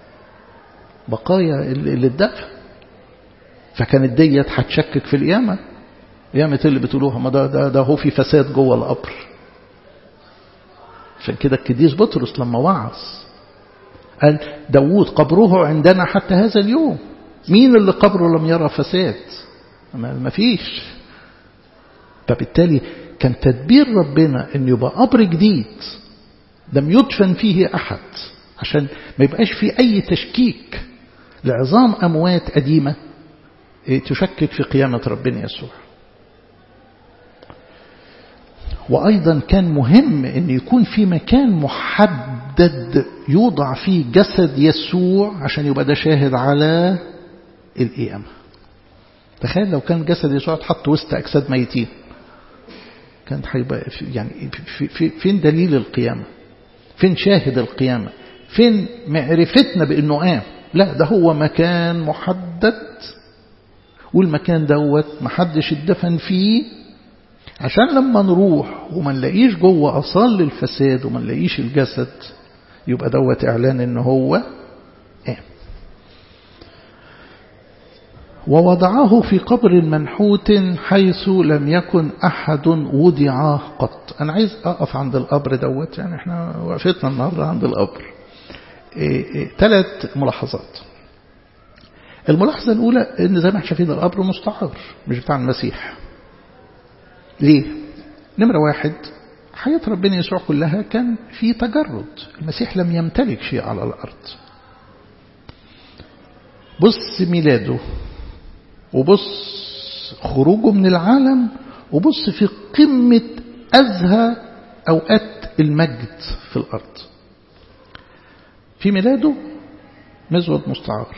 بقايا اللي اتدفن، فكانت ديت هتشكك في القيامة. قيامة اللي بتقولوها ما ده, ده, ده هو في فساد جوه القبر. عشان كده القديس بطرس لما وعظ قال داود قبره عندنا حتى هذا اليوم. مين اللي قبره لم يرى فساد؟ ما فيش. فبالتالي كان تدبير ربنا أن يبقى قبر جديد لم يدفن فيه أحد عشان ما يبقاش فيه أي تشكيك لعظام أموات قديمة تشكك في قيامة ربنا يسوع. وأيضا كان مهم أن يكون في مكان محدد يوضع فيه جسد يسوع عشان يبقى ده شاهد على القيامة. تخيل لو كان جسد يسوع اتحط وسط أجساد ميتين، كان هيبقى يعني في في فين دليل القيامة؟ فين شاهد القيامة؟ فين معرفتنا بأنه قام؟ لا، ده هو مكان محدد، والمكان دوت محدش اتدفن فيه عشان لما نروح وما نلاقيش جوه أصال للفساد وما نلاقيش الجسد يبقى دوت إعلان إن هو قام. ووضعه في قبر منحوت حيث لم يكن أحد وضعه قط. أنا عايز أقف عند القبر دوت، يعني احنا وقفتنا النهاردة عند القبر. ثلاث ملاحظات. الملاحظة الأولى إن زي ما احنا شايفين القبر مستعار مش بتاع المسيح. ليه؟ نمرة واحد، حياة ربنا يسوع كلها كان في تجرد. المسيح لم يمتلك شيء على الأرض. بص ميلاده، وبص خروجه من العالم، وبص في قمة أزهى أوقات المجد في الأرض. في ميلاده مزود مستعار،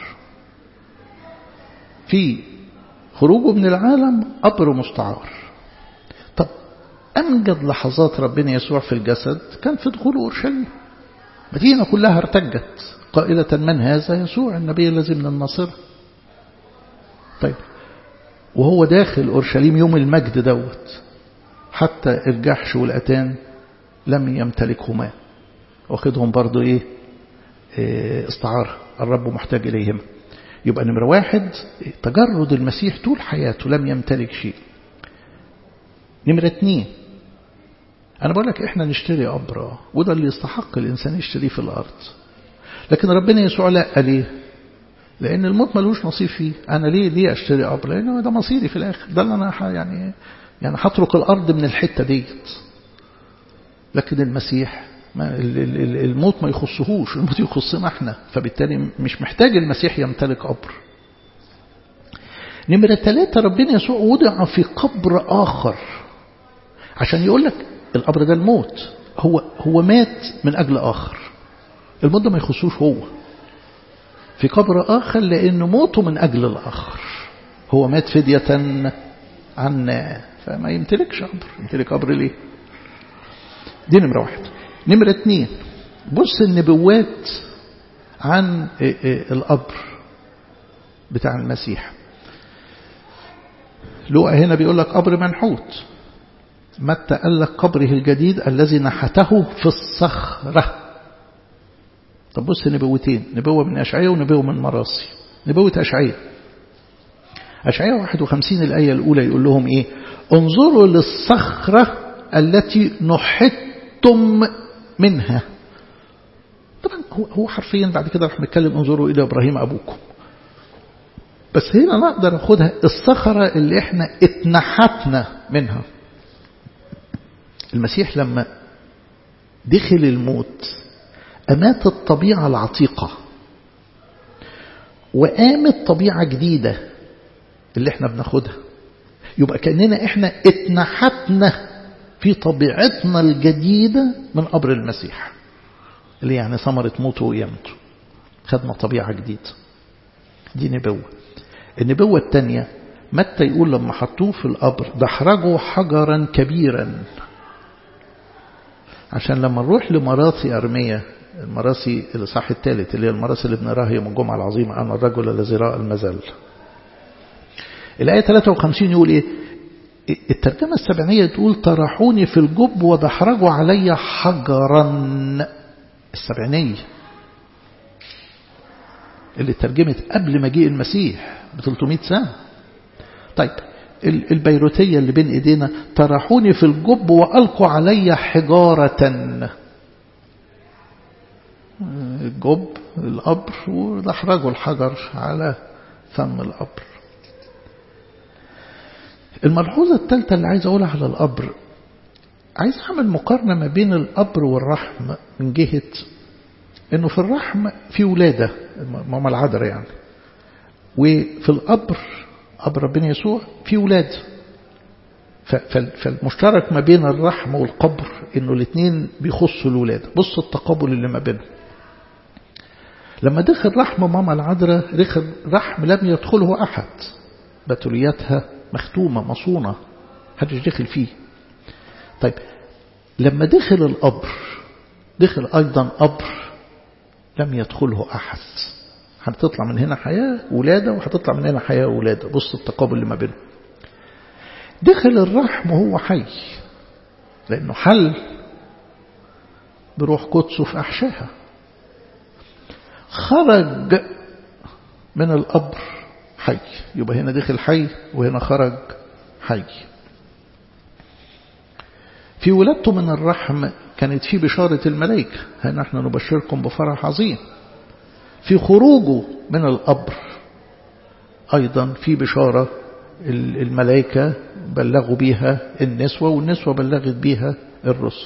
في خروجه من العالم قبر مستعار. طب أمجد لحظات ربنا يسوع في الجسد كان في دخول أورشليم. مدينة كلها ارتجت قائلة من هذا؟ يسوع النبي الذي من الناصرة. طيب وهو داخل أورشليم يوم المجد دوت حتى الجحش والأتان لم يمتلكهما، واخدهم برضو إيه, إيه استعارة، الرب محتاج إليهم. يبقى نمرة واحد تجرد المسيح طول حياته لم يمتلك شيء. نمرة اتنين، أنا بقول لك إحنا نشتري قبر، وده اللي يستحق الإنسان يشتريه في الأرض. لكن ربنا يسوع لا، ليه؟ لأن الموت ملوش نصيب فيه. أنا ليه ليه أشتري قبر؟ لأنه ده مصيري في الآخر، ده اللي أنا يعني يعني هترك الأرض من الحتة ديت. لكن المسيح ما الموت ما يخصهوش، الموت يخصنا احنا، فبالتالي مش محتاج المسيح يمتلك قبر. نمرة ثلاثة، ربنا يسوع وضع في قبر آخر عشان يقول لك القبر ده الموت هو هو مات من أجل آخر. الموت ده ما يخصوش هو، في قبر آخر لأنه موته من أجل الآخر. هو مات فدية عنا، فما يمتلكش قبر. يمتلك قبر ليه؟ دي نمرة واحد. نمرة اتنين، بص النبوات عن القبر بتاع المسيح. لوقا هنا بيقول لك قبر منحوت. متى قال لك قبره الجديد الذي نحته في الصخرة. طب بص نبوتين، نبوة من أشعياء ونبوة من مراسي. نبوة أشعياء أشعياء واحد وخمسين الآية الأولى يقول لهم إيه؟ انظروا للصخرة التي نحتم منها. طبعا هو حرفيا بعد كده رح نتكلم انظروا إلى إبراهيم أبوكم، بس هنا نقدر ناخدها الصخرة اللي احنا اتنحتنا منها. المسيح لما دخل الموت أمات الطبيعة العتيقة وقامت طبيعة جديدة اللي احنا بناخدها. يبقى كأننا احنا اتنحتنا في طبيعتنا الجديدة من قبر المسيح، اللي يعني ثمرة موته وقيامته. خدنا طبيعة جديدة. دي نبوة. النبوة الثانية متى يقول لما حطوه في القبر دحرجوا حجرا كبيرا، عشان لما نروح لمراثي أرمية، المراثي الإصحاح الثالث اللي هي المراثي اللي بنراها يوم الجمعة العظيمة، أنا الرجل الذي رأى المزل. الآية ثلاثة وخمسين يقول إيه؟ الترجمة السبعينية تقول طرحوني في الجب ودحرجوا علي حجرا. السبعينية اللي ترجمت قبل مجيء المسيح ب ثلاثمائة سنة. طيب البيروتية اللي بين ايدينا طرحوني في الجب وألقوا علي حجارة. الجب القبر ودحرجوا الحجر على فم القبر. الملحوظة الثالثة اللي عايز أقولها على القبر، عايز أعمل مقارنة ما بين القبر والرحم من جهة إنه في الرحم في ولادة ماما العذراء يعني، وفي القبر قبر ربنا يسوع في ولادة. فالمشترك ما بين الرحم والقبر إنه الاثنين بيخصوا الولادة. بص التقابل اللي ما بينهم. لما دخل رحم ماما العذراء دخل رحم لم يدخله أحد، بتولياتها مختومة مصونة محدش دخل فيه. طيب لما دخل القبر دخل أيضا قبر لم يدخله أحد، هتطلع من هنا حياة ولادة وهتطلع من هنا حياة ولادة. بص التقابل اللي ما بينهم. دخل الرحم وهو حي لأنه حل بروح قدسه في أحشاها. خرج من القبر حي، يبقى هنا دخل حي وهنا خرج حي. في ولادته من الرحم كانت في بشارة الملائكة، ها نحن نبشركم بفرح عظيم. في خروجه من القبر أيضا في بشارة الملائكة بلغوا بيها النسوة والنسوة بلغت بيها الرسل.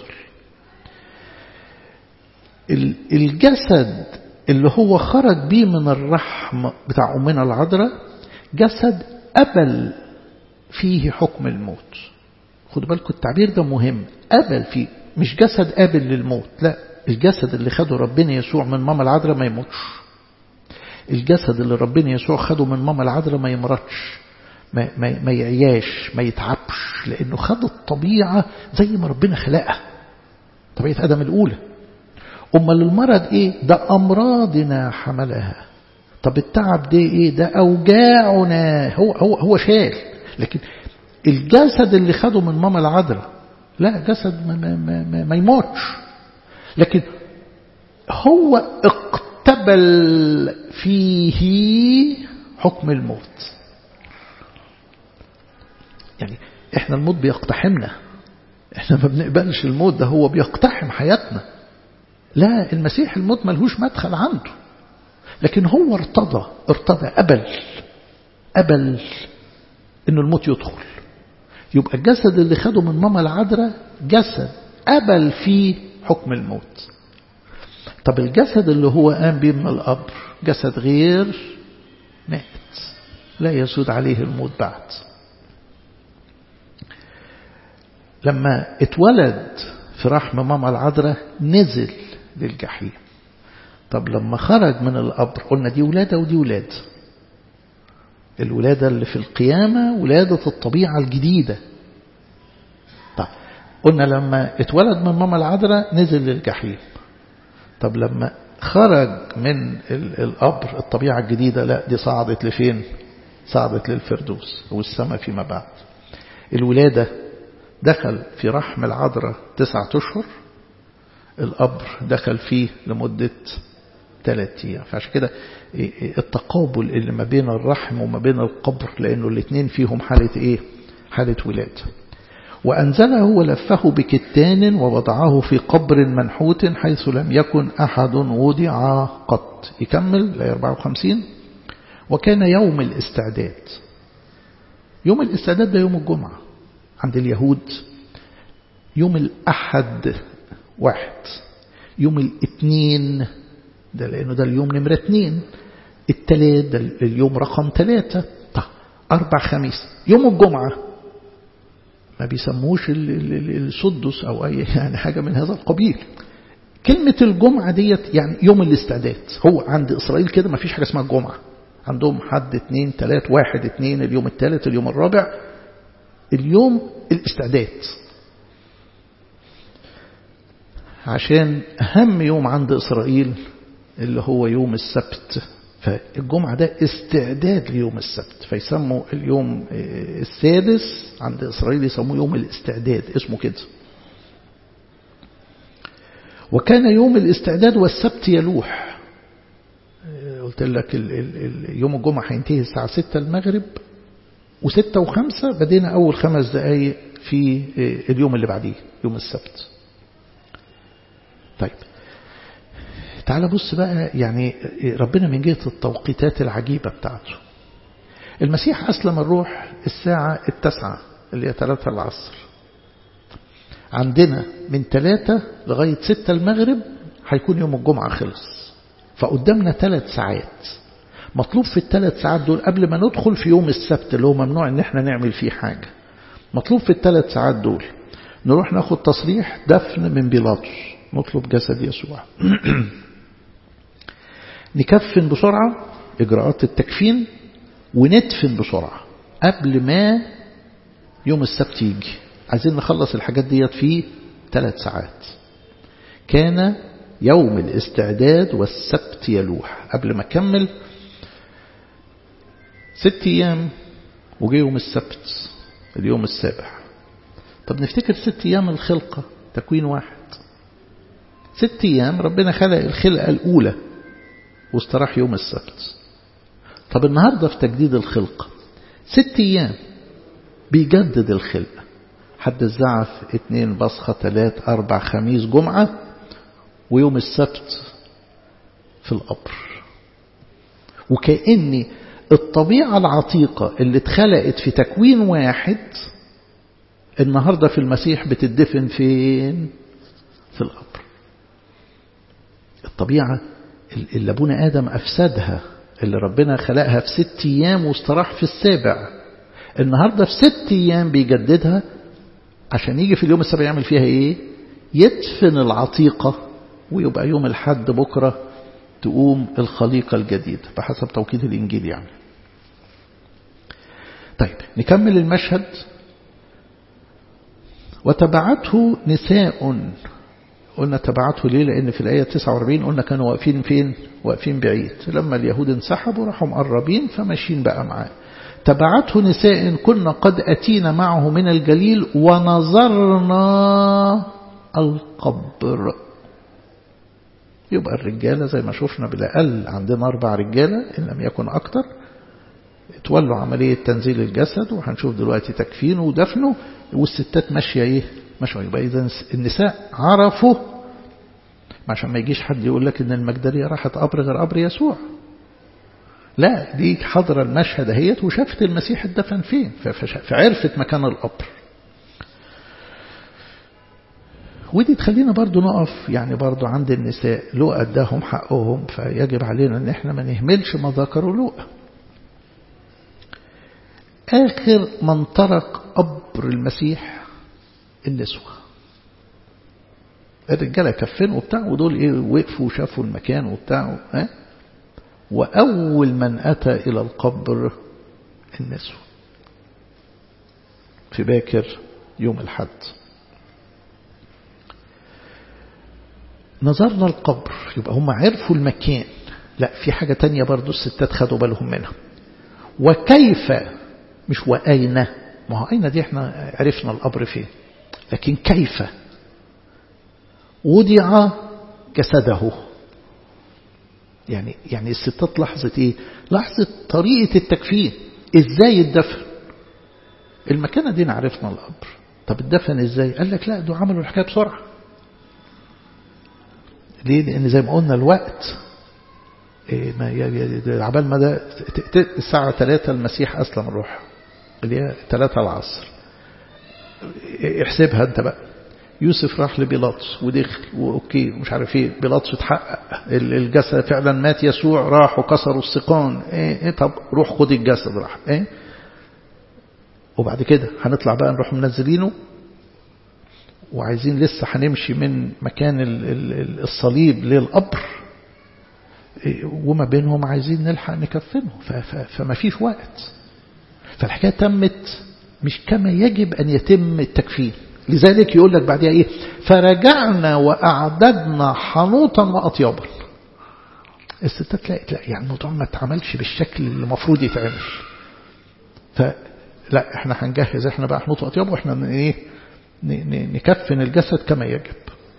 الجسد اللي هو خرج بيه من الرحم بتاع أمنا العذراء جسد قبل فيه حكم الموت. خدوا بالكم التعبير ده مهم، قبل فيه، مش جسد قابل للموت، لا، الجسد اللي خده ربنا يسوع من ماما العذراء ما يموتش. الجسد اللي ربنا يسوع خده من ماما العذراء ما يمرضش، ما, ما, ما يعياش، ما يتعبش، لأنه خد الطبيعة زي ما ربنا خلقها، طبيعة آدم الأولى. أمال المرض إيه؟ ده أمراضنا حملها. طب التعب ده إيه؟ ده أوجاعنا، هو, هو, هو شال. لكن الجسد اللي خده من ماما العذراء لا، جسد ما, ما, ما, ما, ما يموتش، لكن هو اقتبل فيه حكم الموت. يعني احنا الموت بيقتحمنا، احنا ما بنقبلش الموت، ده هو بيقتحم حياتنا. لا، المسيح الموت ملهوش مدخل عنده، لكن هو ارتضى ارتضى قبل قبل انه الموت يدخل. يبقى الجسد اللي خده من ماما العذراء جسد قبل فيه حكم الموت. طب الجسد اللي هو قام بيه من القبر جسد غير مات، لا يسود عليه الموت بعد. لما اتولد في رحم ماما العذراء نزل للجحيم. طب لما خرج من القبر قلنا دي ولادة ودي ولادة. الولادة اللي في القيامة ولادة الطبيعة الجديدة. طب قلنا لما اتولد من ماما العذراء نزل للجحيم. طب لما خرج من القبر الطبيعة الجديدة لا، دي صعدت لفين؟ صعدت للفردوس والسماء فيما بعد. الولادة دخل في رحم العذراء تسعة أشهر، القبر دخل فيه لمدة ثلاثة أيام. فعشان كده التقابل اللي ما بين الرحم وما بين القبر، لأنه الاثنين فيهم حالة إيه؟ حالة ولادة. وأنزله ولفه بكتان ووضعه في قبر منحوت حيث لم يكن أحد وضع قط. يكمل لا أربعة وخمسين. وكان يوم الاستعداد. يوم الاستعداد ده يوم الجمعة عند اليهود. يوم الأحد واحد، يوم الاثنين ده لأنه ده اليوم نمرة اثنين، الثلاث ده اليوم رقم ثلاثة، طيب أربع خميس. يوم الجمعة ما بيسموش السدس أو أي يعني حاجة من هذا القبيل. كلمة الجمعة ديت يعني يوم الاستعداد. هو عند إسرائيل كده ما فيش حاجة اسمها الجمعة، عندهم حد اثنين ثلاث واحد اثنين، اليوم الثالث اليوم الرابع، اليوم الاستعداد. عشان أهم يوم عند إسرائيل اللي هو يوم السبت، فالجمعة ده استعداد ليوم السبت، فيسموا اليوم السادس عند إسرائيل يسموه يوم الاستعداد، اسمه كده. وكان يوم الاستعداد والسبت يلوح. قلت لك يوم الجمعة هينتهي الساعة ستة المغرب، وستة وخمسة بدينا أول خمس دقايق في اليوم اللي بعديه يوم السبت. طيب تعال بص بقى يعني ربنا من جهة التوقيتات العجيبة بتاعته. المسيح أسلم الروح الساعة التاسعة اللي هي ثلاثة العصر. عندنا من ثلاثة لغاية ستة المغرب هيكون يوم الجمعة خلص، فقدامنا ثلاث ساعات. مطلوب في الثلاث ساعات دول قبل ما ندخل في يوم السبت اللي هو ممنوع ان احنا نعمل فيه حاجة، مطلوب في الثلاث ساعات دول نروح ناخد تصريح دفن من بيلاطس، نطلب جسد يسوع نكفن بسرعة إجراءات التكفين، وندفن بسرعة قبل ما يوم السبت يجي. عايزين نخلص الحاجات ديت في ثلاث ساعات. كان يوم الاستعداد والسبت يلوح. قبل ما أكمل ست أيام وجي يوم السبت اليوم السابع. طب نفتكر ست أيام الخلقة، تكوين واحد. ست أيام ربنا خلق الخلقة الأولى واستراح يوم السبت. طب النهاردة في تجديد الخلقة ست أيام بيجدد الخلقة. حد الزعف اتنين بصخة تلات أربع خميس جمعة، ويوم السبت في القبر. وكأن الطبيعة العتيقة اللي اتخلقت في تكوين واحد النهاردة في المسيح بتدفن فين؟ في القبر. الطبيعة اللي أبونا آدم أفسدها، اللي ربنا خلقها في ست أيام واستراح في السابع، النهاردة في ست أيام بيجددها عشان يجي في اليوم السابع يعمل فيها إيه؟ يدفن العتيقة، ويبقى يوم الحد بكرة تقوم الخليقة الجديدة بحسب توقيت الإنجيل يعني. طيب نكمل المشهد. وتبعته نساء. قلنا تبعته ليه؟ لأن في الآية تسعة وأربعين قلنا كانوا واقفين فين؟ واقفين بعيد. لما اليهود انسحبوا راحوا مقربين فماشيين بقى معاه. تبعته نساء كنا قد أتينا معه من الجليل ونظرنا القبر. يبقى الرجالة زي ما شفنا بالأقل عندنا أربع رجالة إن لم يكن أكتر تولوا عملية تنزيل الجسد، وهنشوف دلوقتي تكفينه ودفنه، والستات ماشية إيه؟ ماشية. يبقى إذن النساء عرفوا، عشان ما يجيش حد يقول لك إن المجدلية راحت قبر غير قبر يسوع. لا، دي حضر المشهد اهيت وشافت المسيح اتدفن فين، فعرفت مكان القبر. ودي تخلينا برضو نقف يعني برضو عند النساء. لقى اداهم حقهم، فيجب علينا ان احنا ما نهملش ما ذكروا لقى. آخر من ترك قبر المسيح النسوة. الرجالة كفنوا وبتاع، ودول ايه وقفوا وشافوا المكان وبتاع ها. وأول من أتى إلى القبر النسوة في باكر يوم الحد. نظرنا القبر، يبقى هم عرفوا المكان. لا، في حاجة تانية برضو الستات خدوا بالهم منها. وكيف، مش وأين، ما هو أين دي احنا عرفنا القبر فين، لكن كيف وضع جسده. يعني يعني الستات لاحظت ايه؟ لاحظت طريقة التكفين، ازاي الدفن. المكانة دي عرفنا القبر، طب الدفن ازاي؟ قال لك لا، دول عملوا الحكاية بسرعة. ليه؟ لان زي ما قلنا الوقت إيه، ما عبال ما ده الساعة ثلاثة المسيح أسلم الروح اللي هي ثلاثة العصر. احسبها انت بقى. يوسف راح لبيلاطس ودخل واوكي مش عارف ايه، بيلاطس اتحقق الجسد فعلا مات يسوع، راح وكسروا السقان. ايه, ايه طب روح خد الجسد، راح ايه. وبعد كده هنطلع بقى نروح منزلينه، وعايزين لسه هنمشي من مكان الصليب للقبر، وما بينهم عايزين نلحق نكفنه، فما فيش وقت. فالحكاية تمت مش كما يجب أن يتم التكفين. لذلك يقول لك بعدها إيه؟ فرجعنا وأعددنا حنوطا وأطيابا. الستات لا لا يعني الموضوع ما اتعملش بالشكل اللي المفروض يتعمل. فلا احنا هنجهز احنا بقى حنوط وأطياب، واحنا ايه نكفن الجسد كما يجب.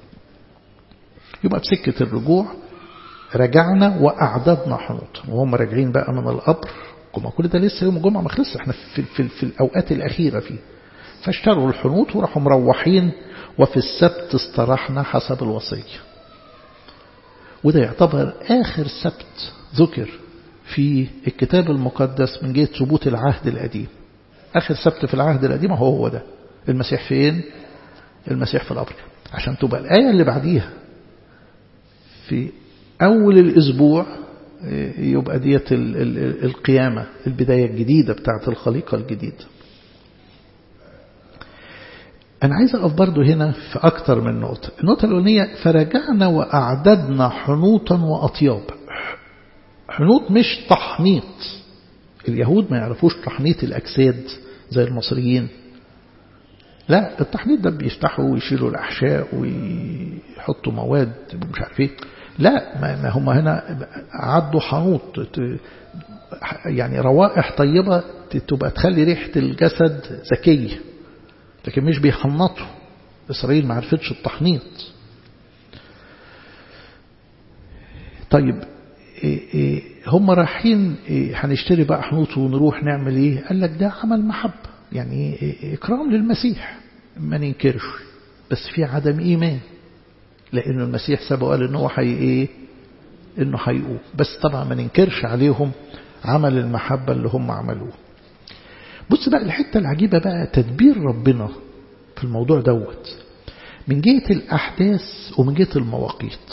يبقى بسكة الرجوع رجعنا وأعددنا حنوطا، وهم راجعين بقى من القبر. كما كل ده لسه يوم الجمعة ما خلص، احنا في, في, في الأوقات الأخيرة فيه. فاشتروا الحنوط وراحوا مروحين، وفي السبت استراحنا حسب الوصية. وده يعتبر آخر سبت ذكر في الكتاب المقدس من جهة ثبوت العهد القديم. آخر سبت في العهد القديم هو هو ده. المسيح فين؟ المسيح في القبر. عشان تبقى الآية اللي بعديها في أول الأسبوع يبقى ديت القيامة، البداية الجديدة بتاعت الخليقة الجديدة. أنا عايز أقف برضو هنا في أكتر من نقطة. النقطة الأولانية فرجعنا وأعددنا حنوطا وأطياب. حنوط مش تحنيط، اليهود ما يعرفوش تحنيط الأجساد زي المصريين. لا، التحنيط ده بيفتحوا ويشيلوا الأحشاء ويحطوا مواد مش عارف ايه. لا، ما هم هنا عدوا حنوط، يعني روائح طيبة تبقى تخلي ريحة الجسد ذكية، لكن مش بيحنطوا. إسرائيل ما عرفتش التحنيط. طيب إيه إيه هم رايحين إيه هنشتري بقى حنوط ونروح نعمل ايه؟ قال لك ده عمل محبة، يعني إيه إكرام للمسيح، ما ننكرش، بس في عدم إيمان، لأن المسيح سبق قال إنه حي إيه إنه حيقوم. بس طبعا ما ننكرش عليهم عمل المحبة اللي هم عملوه. بص بقى الحتة العجيبة بقى تدبير ربنا في الموضوع دوت من جهة الأحداث ومن جهة المواقيت.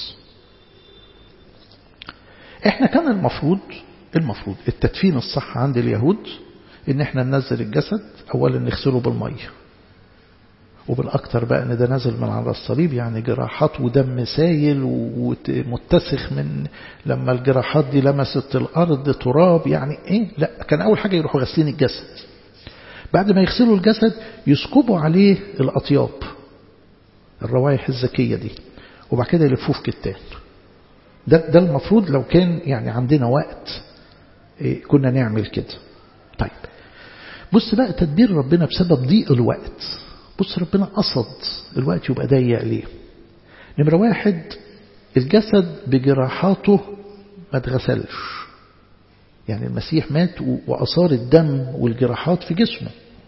احنا كان المفروض المفروض التدفين الصح عند اليهود ان احنا ننزل الجسد اولا نغسله بالمية، وبالأكثر بقى ان ده نازل من على الصليب، يعني جراحات ودم سايل ومتسخ من لما الجراحات دي لمست الأرض تراب، يعني ايه. لا، كان أول حاجة يروحوا غسلين الجسد، بعد ما يغسلوا الجسد يسكبوا عليه الأطياب، الروائح الزكية دي، وبعد كده يلفوه في كتان. ده, ده المفروض لو كان يعني عندنا وقت إيه كنا نعمل كده. طيب بص بقى تدبير ربنا بسبب ضيق الوقت. بص ربنا قصد الوقت يبقى ضيق ليه. نمرة واحد، الجسد بجراحاته ما اتغسلش، يعني المسيح مات وأثار الدم والجراحات في جسمه.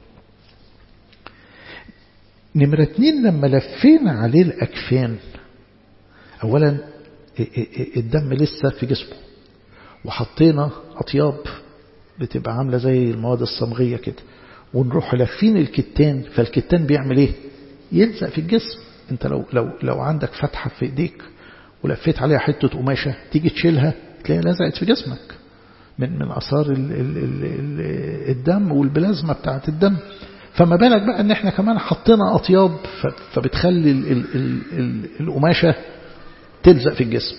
نمرة اتنين، لما لفينا عليه الأكفان، أولا الدم لسه في جسمه، وحطينا أطياب بتبقى عاملة زي المواد الصمغية كده، ونروح لفين الكتان، فالكتان بيعمل ايه؟ يلزق في الجسم. انت لو لو لو عندك فتحة في ايديك ولفيت عليها حتة قماشة، تيجي تشيلها تلاقيها لزقت في جسمك من من اثار ال ال ال الدم والبلازما بتاعة الدم. فما بالك بقى ان احنا كمان حطينا اطياب فبتخلي ال ال ال ال القماشة تلزق في الجسم.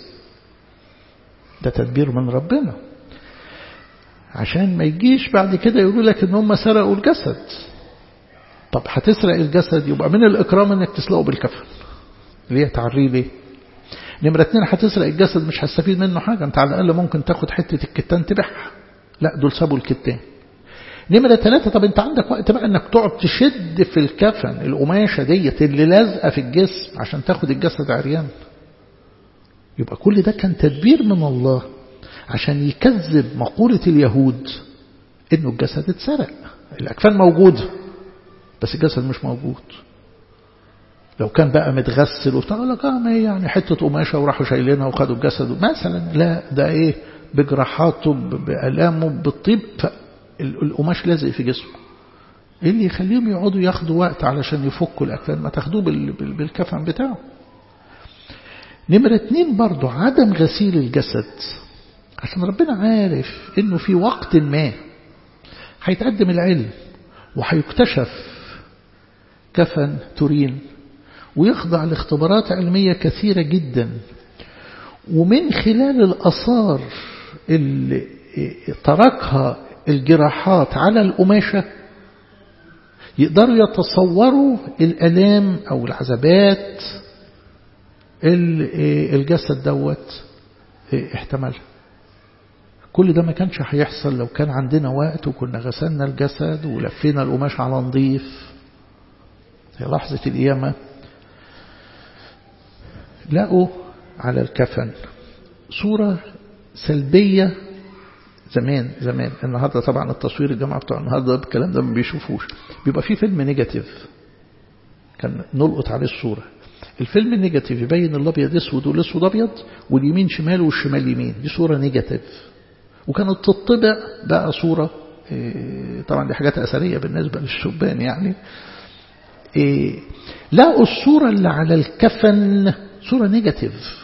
ده تدبير من ربنا عشان ما يجيش بعد كده يقولوا لك ان هم سرقوا الجسد. طب هتسرق الجسد يبقى من الإكرام انك تسلقه بالكفن، ليه تعريه ليه؟ نمرة اتنين، هتسرق الجسد مش هتستفيد منه حاجة، انت على الأقل ممكن تاخد حتة الكتان تبيعها. لا، دول سابوا الكتان. نمرة ثلاثة، طب انت عندك وقت بقى انك تقعد تشد في الكفن القماشة ديت اللي لازقة في الجسم عشان تاخد الجسد عريان. يبقى كل ده كان تدبير من الله عشان يكذب مقولة اليهود انه الجسد اتسرق. الأكفان موجودة بس الجسد مش موجود. لو كان بقى متغسل وبتقول لك اه ما هي يعني حتة قماشة وراحوا شايلينها وخدوا الجسد مثلا، لا ده ايه، بجراحاته بألامه بالطيب، فالقماش لازق في جسمه. ايه اللي يخليهم يقعدوا ياخدوا وقت علشان يفكوا الأكفان؟ ما تاخدوه بالكفن بتاعه. نمرة اتنين برضو عدم غسيل الجسد، عشان ربنا عارف انه في وقت ما هيتقدم العلم وهيكتشف كفن تورين ويخضع لاختبارات علمية كثيرة جدا، ومن خلال الآثار اللي تركها الجراحات على القماشة يقدروا يتصوروا الآلام أو العذابات الجسد دوت احتملها. كل ده ما كانش هيحصل لو كان عندنا وقت وكنا غسلنا الجسد ولفينا القماش على نظيف. في لحظة القيامة لقوا على الكفن صورة سلبية زمان زمان. النهاردة طبعا التصوير الجماعة بتوع النهاردة الكلام ده ما بيشوفوش، بيبقى فيه فيلم نيجاتيف كان نلقط عليه الصورة. الفيلم النيجاتيف يبين الأبيض أسود والأسود أبيض واليمين شمال والشمال يمين، دي صورة نيجاتيف. وكانت تطبع بقى صورة، طبعا دي حاجات أثرية بالنسبة للشبان يعني، لقوا الصورة اللي على الكفن صورة نيجاتيف.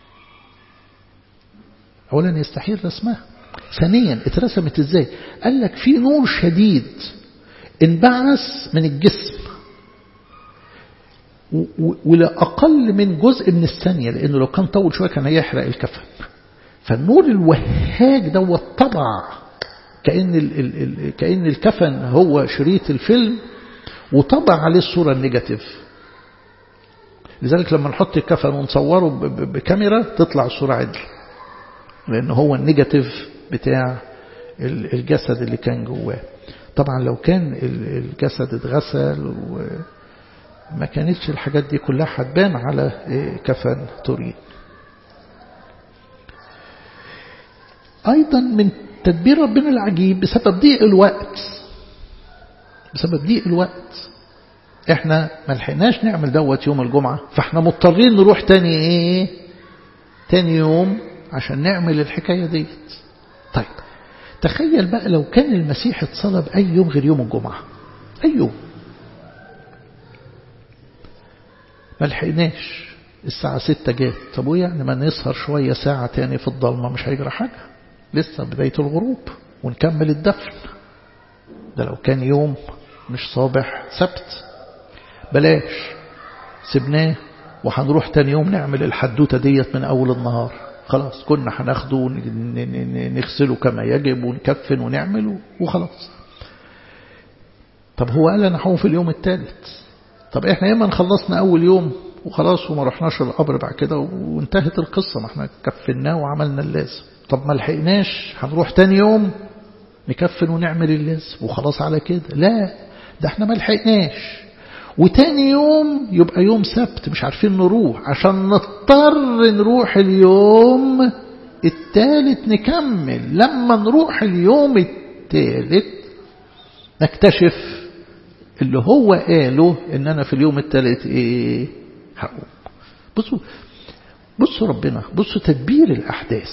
أولا يستحيل رسمها، ثانيا اترسمت ازاي؟ قال لك في نور شديد انبعث من الجسم ولأقل من جزء من الثانية، لأنه لو كان طول شوية كان هيحرق الكفن. فالنور الوهاج دوت طبع كأن, ال ال ال كأن الكفن هو شريط الفيلم وطبع عليه الصورة النيجاتيف. لذلك لما نحط الكفن ونصوره بكاميرا تطلع الصورة عدل، لأنه هو النيجاتيف بتاع الجسد اللي كان جواه. طبعا لو كان الجسد اتغسل وما كانتش الحاجات دي كلها هتبان على كفن تورين. أيضا من تدبير ربنا العجيب بسبب ضيق الوقت، بسبب ضيق الوقت احنا ما لحقناش نعمل دوت يوم الجمعة، فاحنا مضطرين نروح تاني ايه تاني يوم عشان نعمل الحكاية ديت. طيب تخيل بقى لو كان المسيح اتصلب أي يوم غير يوم الجمعة، أي يوم ما لحقناش، الساعة ستة جات، طب ويعني ما نسهر شوية ساعة تاني في الضلمة مش هيجرى حاجة، لسه بداية الغروب ونكمل الدفن. ده لو كان يوم مش صباح سبت، بلاش سبناه وهنروح تاني يوم نعمل الحدوتة ديت من أول النهار. خلاص كنا هناخده ونغسله كما يجب ونكفن ونعمله وخلاص. طب هو قال أنا هقوم في اليوم الثالث، طب احنا ياما خلصنا أول يوم وخلاص وما رحناش القبر بعد كده وانتهت القصة، ما احنا كفناه وعملنا اللازم. طب ما لحقناش هنروح تاني يوم نكفن ونعمل اللازم وخلاص على كده؟ لا، ده احنا ما لحقناش، وتاني يوم يبقى يوم سبت مش عارفين نروح عشان نضطر نروح اليوم الثالث نكمل. لما نروح اليوم الثالث نكتشف اللي هو قاله ان انا في اليوم الثالث ايه هقوم. بصوا بصوا ربنا، بصوا تدبير الاحداث.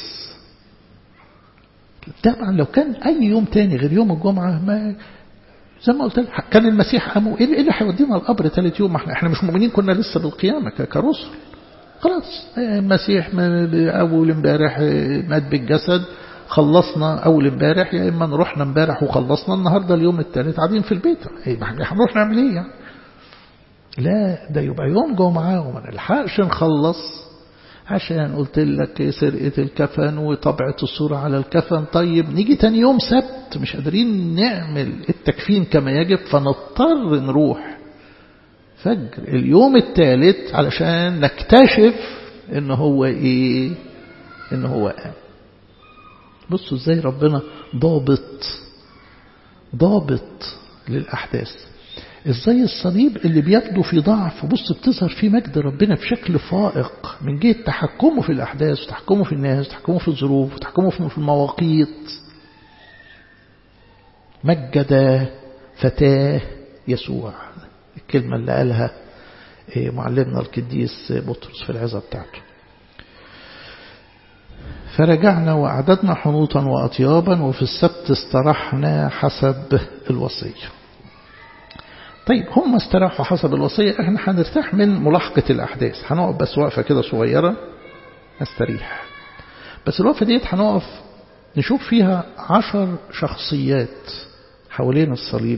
طبعا لو كان اي يوم تاني غير يوم الجمعة ما زي ما قلت لك كان المسيح قاموا، ايه اللي هيودينا القبر ثالث يوم؟ احنا احنا مش مؤمنين، كنا لسه بالقيامة كرسل. خلاص المسيح اول امبارح مات بالجسد، خلصنا اول امبارح، يا اما نروحنا امبارح وخلصنا النهارده اليوم الثالث قاعدين في البيت، ايه هنروح نعمل ايه يعني؟ لا، ده يبقى يوم جمعة وما نلحقش نخلص عشان قلت لك سرقة الكفن وطبعة الصورة على الكفن. طيب نيجي تاني يوم سبت مش قادرين نعمل التكفين كما يجب، فنضطر نروح فجر اليوم الثالث علشان نكتشف ان هو ايه، ان هو قام. بصوا ازاي ربنا ضابط ضابط للأحداث. ازاي الصليب اللي بيبدو في ضعف بص بتظهر فيه مجد ربنا بشكل فائق من جهة تحكمه في الأحداث وتحكمه في الناس وتحكمه في الظروف وتحكمه في المواقيت. مجد فتاه يسوع، الكلمة اللي قالها معلمنا القديس بطرس في العظة بتاعته. فرجعنا وأعددنا حنوطا وأطيابا وفي السبت استرحنا حسب الوصية. طيب هم استراحوا حسب الوصية، احنا هنرتاح من ملاحقة الأحداث، هنقف بس وقفة كده صغيرة نستريح. بس الوقفة ديت هنقف نشوف فيها عشر شخصيات حوالين الصليب،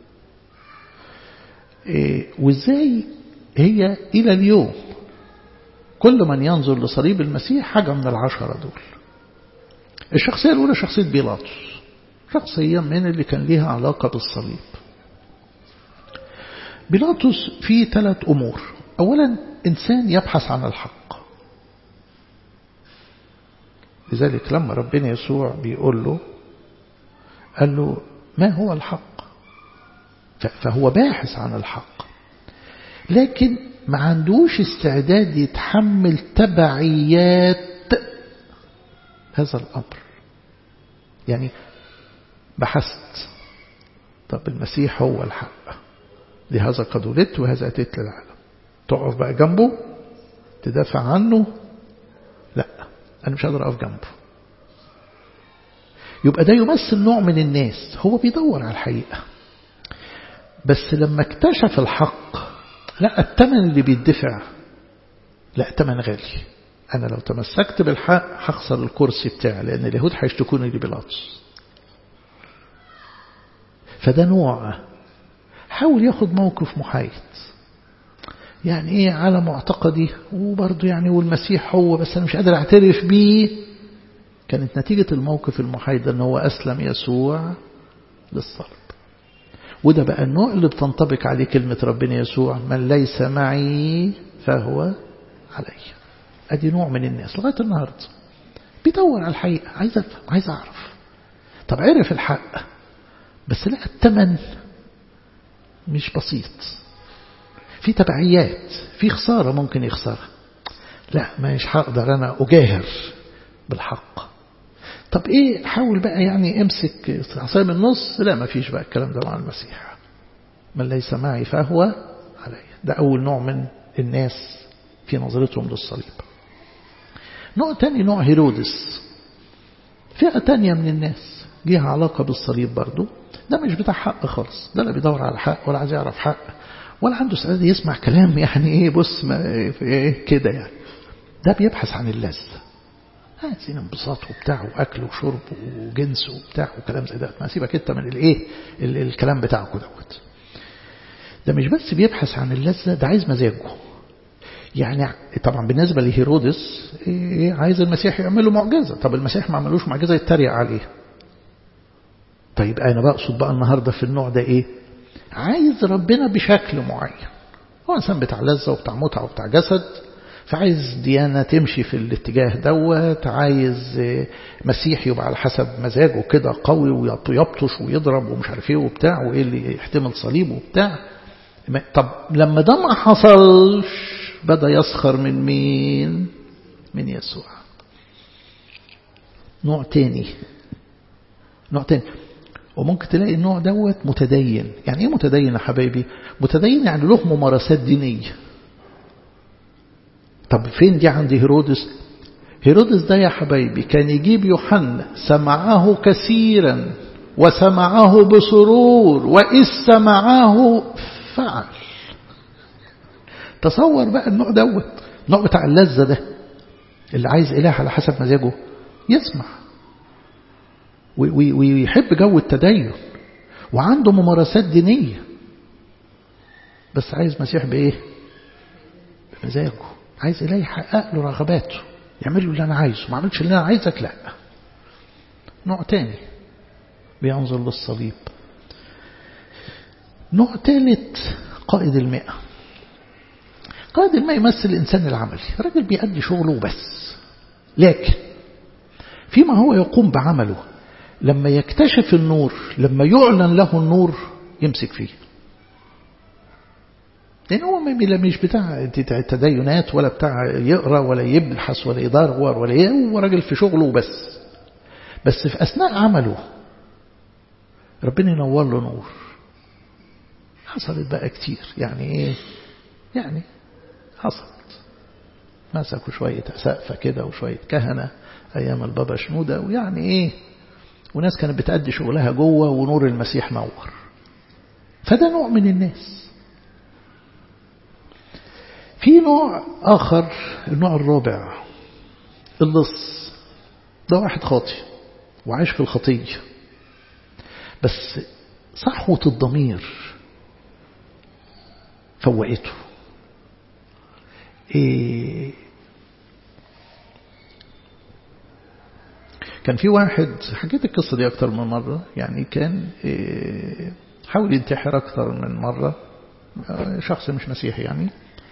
إيه وازاي هي إلى اليوم كل من ينظر لصليب المسيح حاجة من العشرة دول. الشخصية الأولى شخصية بيلاطس، شخصية من اللي كان ليها علاقة بالصليب. بيلاطس فيه ثلاث أمور. أولا إنسان يبحث عن الحق، لذلك لما ربنا يسوع بيقول له قال له ما هو الحق، فهو باحث عن الحق لكن ما عندوش استعداد يتحمل تبعيات هذا الأمر. يعني بحثت، طب المسيح هو الحق، لهذا قد ولدت وهذا أتيت للعالم، تقف بقى جنبه تدافع عنه، لا أنا مش قادر أقف جنبه. يبقى ده يمثل نوع من الناس هو بيدور على الحقيقة، بس لما اكتشف الحق لا الثمن اللي بيدفع لا الثمن غالي. أنا لو تمسكت بالحق هخسر الكرسي بتاعي لأن اليهود هيشتكوني لبيلاطس. فده نوع حاول ياخد موقف محايد، يعني ايه على معتقدي وبرضه يعني والمسيح هو بس أنا مش قادر أعترف بيه. كانت نتيجة الموقف المحايد أنه هو أسلم يسوع للصلب. وده بقى النوع اللي بتنطبق عليه كلمة ربنا يسوع من ليس معي فهو علي. أدي نوع من الناس لغاية النهاردة بيدور على الحقيقة، عايز أفهم عايز أعرف. طب عرف الحق بس لا الثمن مش بسيط، في تبعيات، في خسارة ممكن يخسرها. لا مش هقدر أنا أجاهر بالحق. طب إيه حاول بقى يعني امسك عصاية من النص. لا ما فيش بقى الكلام ده مع المسيح. من ليس معي فهو علي. ده أول نوع من الناس في نظرتهم للصليب. نوع تاني نوع هيرودس، فئة تانية من الناس ليها علاقة بالصليب برضو. ده مش بتاع حق خالص، ده لا بيدور على حق ولا عايز يعرف حق ولا عنده سعادة يسمع كلام يعني ايه بص ما ايه كده يعني. ده بيبحث عن اللذة، عايزين انبساط وبتاع واكل وشرب وجنس وبتاع وكلام زي ده. ما سيبك انت من الايه الكلام بتاعك دوت. ده مش بس بيبحث عن اللذة، ده عايز مزاجه. يعني طبعا بالنسبة لهيرودس إيه عايز المسيح يعمل له معجزة. طب المسيح ما عملوش معجزة يتريق عليه. طيب أنا بقصد بقى النهاردة في النوع ده إيه؟ عايز ربنا بشكل معين. هو إنسان بتاع لذة وبتاع متعة وبتاع جسد، فعايز ديانة تمشي في الاتجاه دوت. عايز مسيح يبقى على حسب مزاجه كده قوي ويبطش ويضرب ومش عارف ايه وبتاع وايه اللي يحتمل صليب وبتاع. طب لما ده ما حصلش بدأ يسخر من مين؟ من يسوع. نوع تاني نوع تاني وممكن تلاقي النوع دوت متدين. يعني ايه متدين يا حبايبي؟ متدين يعني له ممارسات دينية. طب فين دي عند هيرودس؟ هيرودس ده يا حبايبي كان يجيب يوحنا سمعه كثيرا وسمعه بسرور وإذ سمعه فعل. تصور بقى النوع دوت، النوع بتاع اللذة ده اللي عايز إله على حسب مزاجه يسمع ويحب جو التدين وعنده ممارسات دينية، بس عايز مسيح بإيه؟ بمزاجه. عايز إله يحقق له رغباته، يعمل له اللي أنا عايزه، ما عملش اللي أنا عايزك لا. نوع تاني بينظر للصليب. نوع ثالث قائد المئة. قائد المئة يمثل الإنسان العملي، راجل بيأدي شغله بس، لكن فيما هو يقوم بعمله لما يكتشف النور، لما يعلن له النور يمسك فيه. لأن هو مش بتاع تدينات ولا بتاع يقرأ ولا يبحث ولا يدور ولا هو راجل في شغله بس. بس في أثناء عمله ربنا ينور له نور. حصلت بقى كتير يعني إيه يعني حصلت مسكوا شوية سقفة كده وشوية كهنة أيام البابا شنودة ويعني إيه وناس كانت بتأدي شغلها جوه ونور المسيح نور. فده نوع من الناس. في نوع آخر، النوع الرابع اللص. ده واحد خاطئ وعايش في الخطية، بس صحوة الضمير فوقته. إيه كان في واحد حكيت القصة دي أكتر من مرة، يعني كان إيه حاول ينتحر أكتر من مرة، شخص مش مسيحي يعني.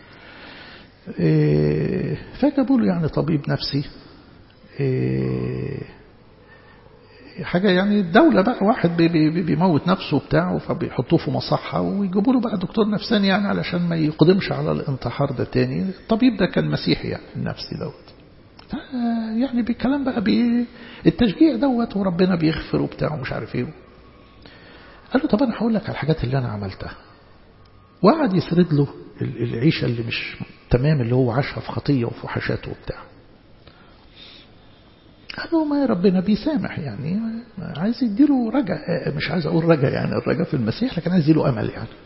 إيه فجابوا له يعني طبيب نفسي، إيه حاجة يعني الدولة بقى واحد بي بي بيموت نفسه بتاعه فبيحطوه في مصحة ويجيبوا له بقى دكتور نفساني يعني علشان ما يقدمش على الانتحار ده تاني. الطبيب ده كان مسيحي يعني النفسي دوت، يعني بالكلام بقى بالتشجيع دوت وربنا بيغفر وبتاعه مش عارف ايه. قال له طب انا هقول لك على الحاجات اللي انا عملتها، وقعد يسرد له العيشة اللي مش التمام اللي هو عاشها في خطية وفحشاته وبتاع. قالوا ما ربنا بيسامح يعني، عايز يديله رجع، مش عايز أقول رجع يعني الرجع في المسيح، لكن عايز يديله أمل يعني.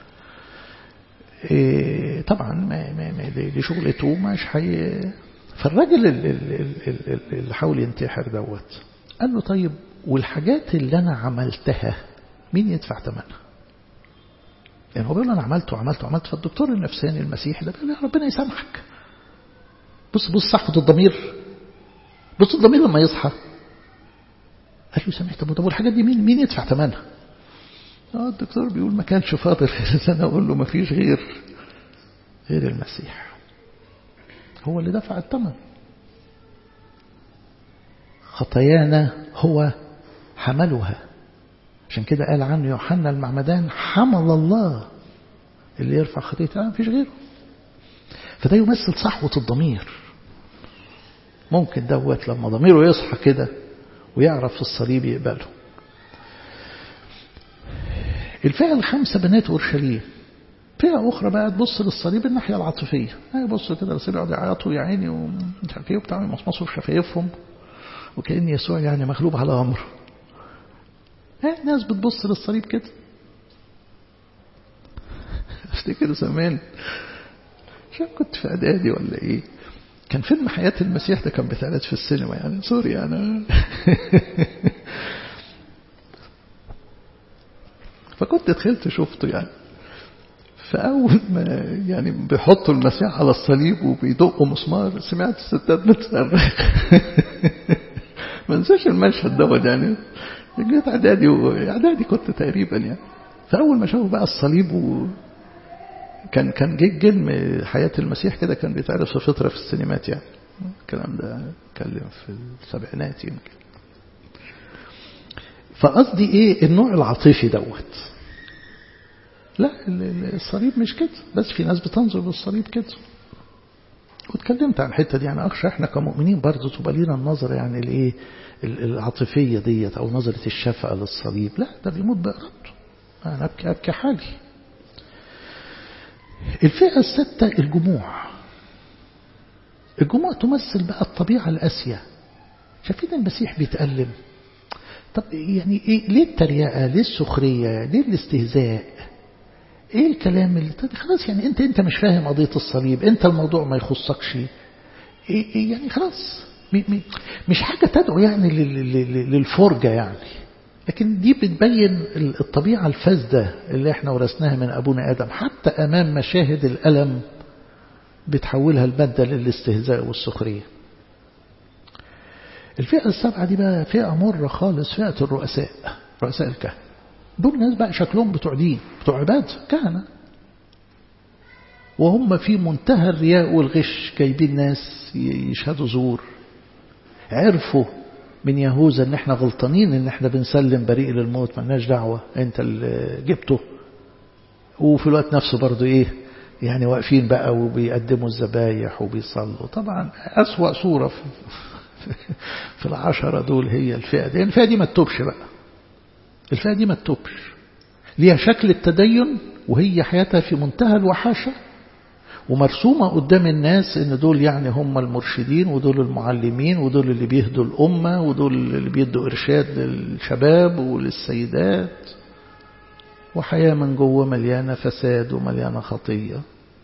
إيه طبعا ما ما ما دي شغلته مش حي. فالراجل اللي حاول ينتحر دوت قال له طيب والحاجات اللي أنا عملتها مين يدفع ثمنها؟ يعني هو بيقول أنا عملت وعملت وعملت. فالدكتور النفساني المسيحي ده بيقول ربنا يسامحك. بص بص صحة الضمير، بص الضمير لما يصحى. قال له سامحت. طب والحاجات دي مين مين يدفع ثمنها؟ اه الدكتور بيقول ما كانش فاضل انا اقول له ما فيش غير غير المسيح، هو اللي دفع الثمن. خطايانا هو حملها. عشان كده قال عنه يوحنا المعمدان حمل الله اللي يرفع خطيئته، ما فيش غيره. فده يمثل صحوة الضمير. ممكن دوت لما ضميره يصحى كده ويعرف الصليب يقبله. الفئة الخمسة بنات أورشليم. فئة أخرى بقى تبص للصليب الناحية العاطفية، يبص كده للصليب يقعد يعيطوا يا عيني ومش عارف ايه وبتاع، يمصمصوا في شفايفهم وكأن يسوع يعني مغلوب على أمره. ها ناس بتبص للصليب كده. افتكر زمان شايف كنت في إعدادي ولا ايه، كان فيلم حياة المسيح ده كان بيتعرض في السينما يعني سوري أنا فكنت دخلت شفته يعني. فأول ما يعني بيحطوا المسيح على الصليب وبيدقوا مسمار سمعت الستات بتصرخ ما انساش المشهد دوت يعني. جيت إعدادي وإعدادي كنت تقريبا يعني. فأول ما شافوا بقى الصليب و كان كان جه جلم حياة المسيح كده كان بيتعرض في فترة في السينمات يعني. الكلام ده اتكلم في السبعينات يمكن. فقصدي ايه النوع العاطفي دوت. لا الصليب مش كده، بس في ناس بتنظر للصليب كده. واتكلمت عن الحته دي يعني. اخشى احنا كمؤمنين برضه تبقى لينا النظره يعني الايه العاطفيه ديت او نظره الشفقه للصليب. لا ده بيموت بإرادته، انا ابكي ابكي حالي. الفئه السادسه الجموع. الجموع تمثل بقى الطبيعه القاسيه. شايفين المسيح بيتألم. طب يعني إيه ليه التريقه، ليه السخريه، ليه الاستهزاء، ايه الكلام اللي طب خلاص يعني انت انت مش فاهم قضيه الصليب، انت الموضوع ما يخصكش. إيه إيه يعني خلاص مش حاجه تدعو يعني للفرجه يعني. لكن دي بتبين الطبيعه الفاسده اللي احنا ورثناها من ابونا ادم. حتى امام مشاهد الالم بتحولها الماده للاستهزاء والسخريه. الفئه السبعه دي بقى فئه مره خالص، فئه الرؤساء، رؤساء الكهنه. دول ناس بقى شكلهم بتوع دين، بتوع عبادة، كهنة، وهم في منتهى الرياء والغش، جايبين ناس يشهدوا زور. عرفوا من يهوذا ان احنا غلطانين ان احنا بنسلم بريء للموت، مالناش دعوة انت اللي جبته. وفي الوقت نفسه برضو ايه يعني واقفين بقى وبيقدموا الذبايح وبيصلوا. طبعا أسوأ صورة في, في العشرة دول هي الفئة دي. الفئة دي ما تتوبش بقى، الفئة دي ما تتوبش، ليها شكل التدين وهي حياتها في منتهى الوحاشة، ومرسومة قدام الناس ان دول يعني هم المرشدين ودول المعلمين ودول اللي بيهدوا الأمة ودول اللي بيدوا إرشاد للشباب وللسيدات. وحياة من جوه مليانة فساد ومليانة خطية.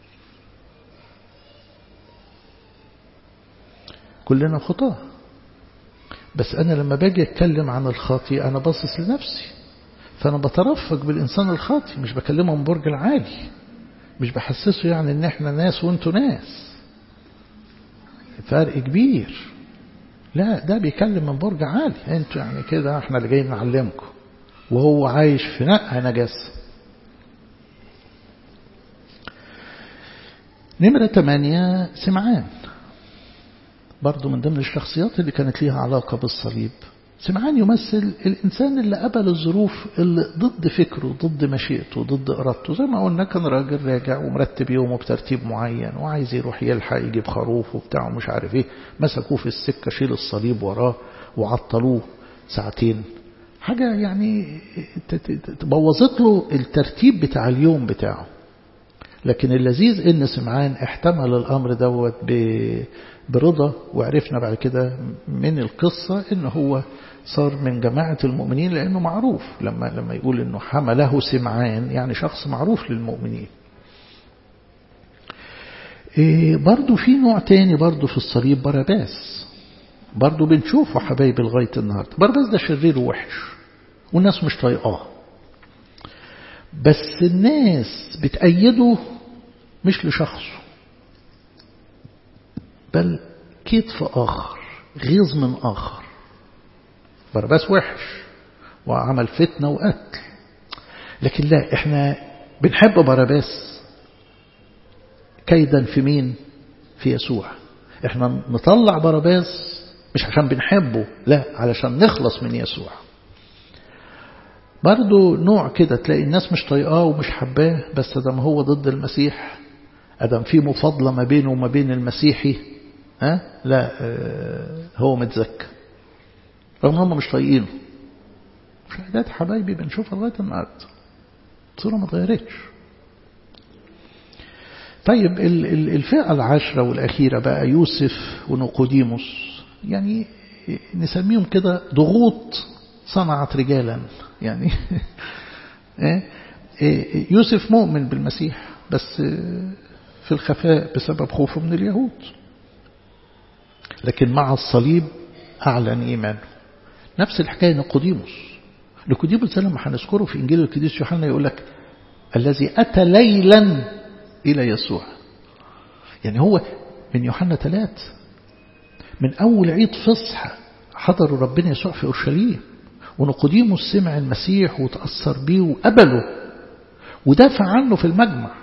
كلنا خطاة، بس أنا لما باجي أتكلم عن الخاطئ أنا باصص لنفسي، فأنا بترفق بالإنسان الخاطئ، مش بكلمه من برج العالي، مش بحسسه يعني إن إحنا ناس وإنتوا ناس، فرق كبير. لا ده بيكلم من برج عالي، إنتوا يعني كده إحنا اللي جايين نعلمكم، وهو عايش في نقع نجاسة. نمرة ثمانية سمعان، برضو من ضمن الشخصيات اللي كانت ليها علاقة بالصليب. سمعان يمثل الإنسان اللي قبل الظروف اللي ضد فكره، ضد مشيئته، ضد إرادته. زي ما قلنا كان راجل راجع ومرتب يومه بترتيب معين وعايز يروح يلحق يجيب خروف وبتاعه مش عارف ايه، مسكوه في السكة شيل الصليب وراه وعطلوه ساعتين. حاجة يعني تبوظت له الترتيب بتاع اليوم بتاعه. لكن اللذيذ إن سمعان احتمل الأمر دوت برضا، وعرفنا بعد كده من القصة إنه هو صار من جماعة المؤمنين، لأنه معروف لما لما يقول إنه حمله سمعان يعني شخص معروف للمؤمنين. إيه برضو في نوع تاني برضو في الصليب، باراباس، برضو بنشوفه حبايبي لغاية النهاردة. باراباس ده شرير ووحش والناس مش طايقاه، بس الناس بتأيده مش لشخصه بل كتف آخر، غيظ من آخر. باراباس وحش وعمل فتنة وقتل، لكن لا، احنا بنحب باراباس كيدا في مين؟ في يسوع. احنا نطلع باراباس مش عشان بنحبه، لا، علشان نخلص من يسوع. برضو نوع كده تلاقي الناس مش طايقاه ومش حباه، بس ادم هو ضد المسيح، ادم في مفاضلة ما بينه وما بين المسيحي، ها لا اه هو متزكى رغم هم مش طايقينه. مشاهدات حبايبي بنشوفها لغاية النهارده، الصورة ما اتغيرتش. طيب الفئة العاشرة والأخيرة بقى يوسف ونيقوديموس، يعني نسميهم كده ضغوط صنعت رجالا. يعني يوسف مؤمن بالمسيح بس في الخفاء بسبب خوفه من اليهود، لكن مع الصليب أعلن إيمانه. نفس الحكاية نيقوديموس. نيقوديموس لما هنذكره في إنجيل القديس يوحنا يقول لك الذي أتى ليلا إلى يسوع، يعني هو من يوحنا ثلاث، من أول عيد فصح حضروا ربنا يسوع في أورشليم، ونيقوديموس سمع المسيح وتأثر بيه وقبله ودافع عنه في المجمع.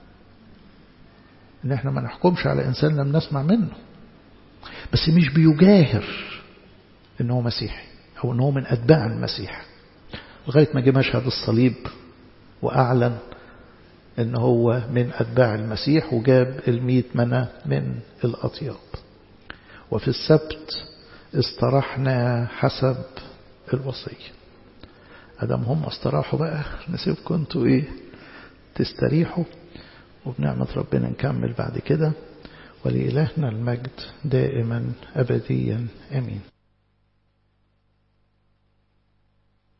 إن احنا ما نحكمش على إنسان لم نسمع منه، بس مش بيجاهر إنه مسيحي أو إنه من أتباع المسيح، لغاية ما جه مشهد الصليب وأعلن إن هو من أتباع المسيح وجاب الميت منة من الأطياب. وفي السبت استراحنا حسب الوصية. أدم هم استراحوا بقى، نسيبكم انتوا إيه تستريحوا، وبنعمة ربنا نكمل بعد كده. ولإلهنا المجد دائما أبديا آمين.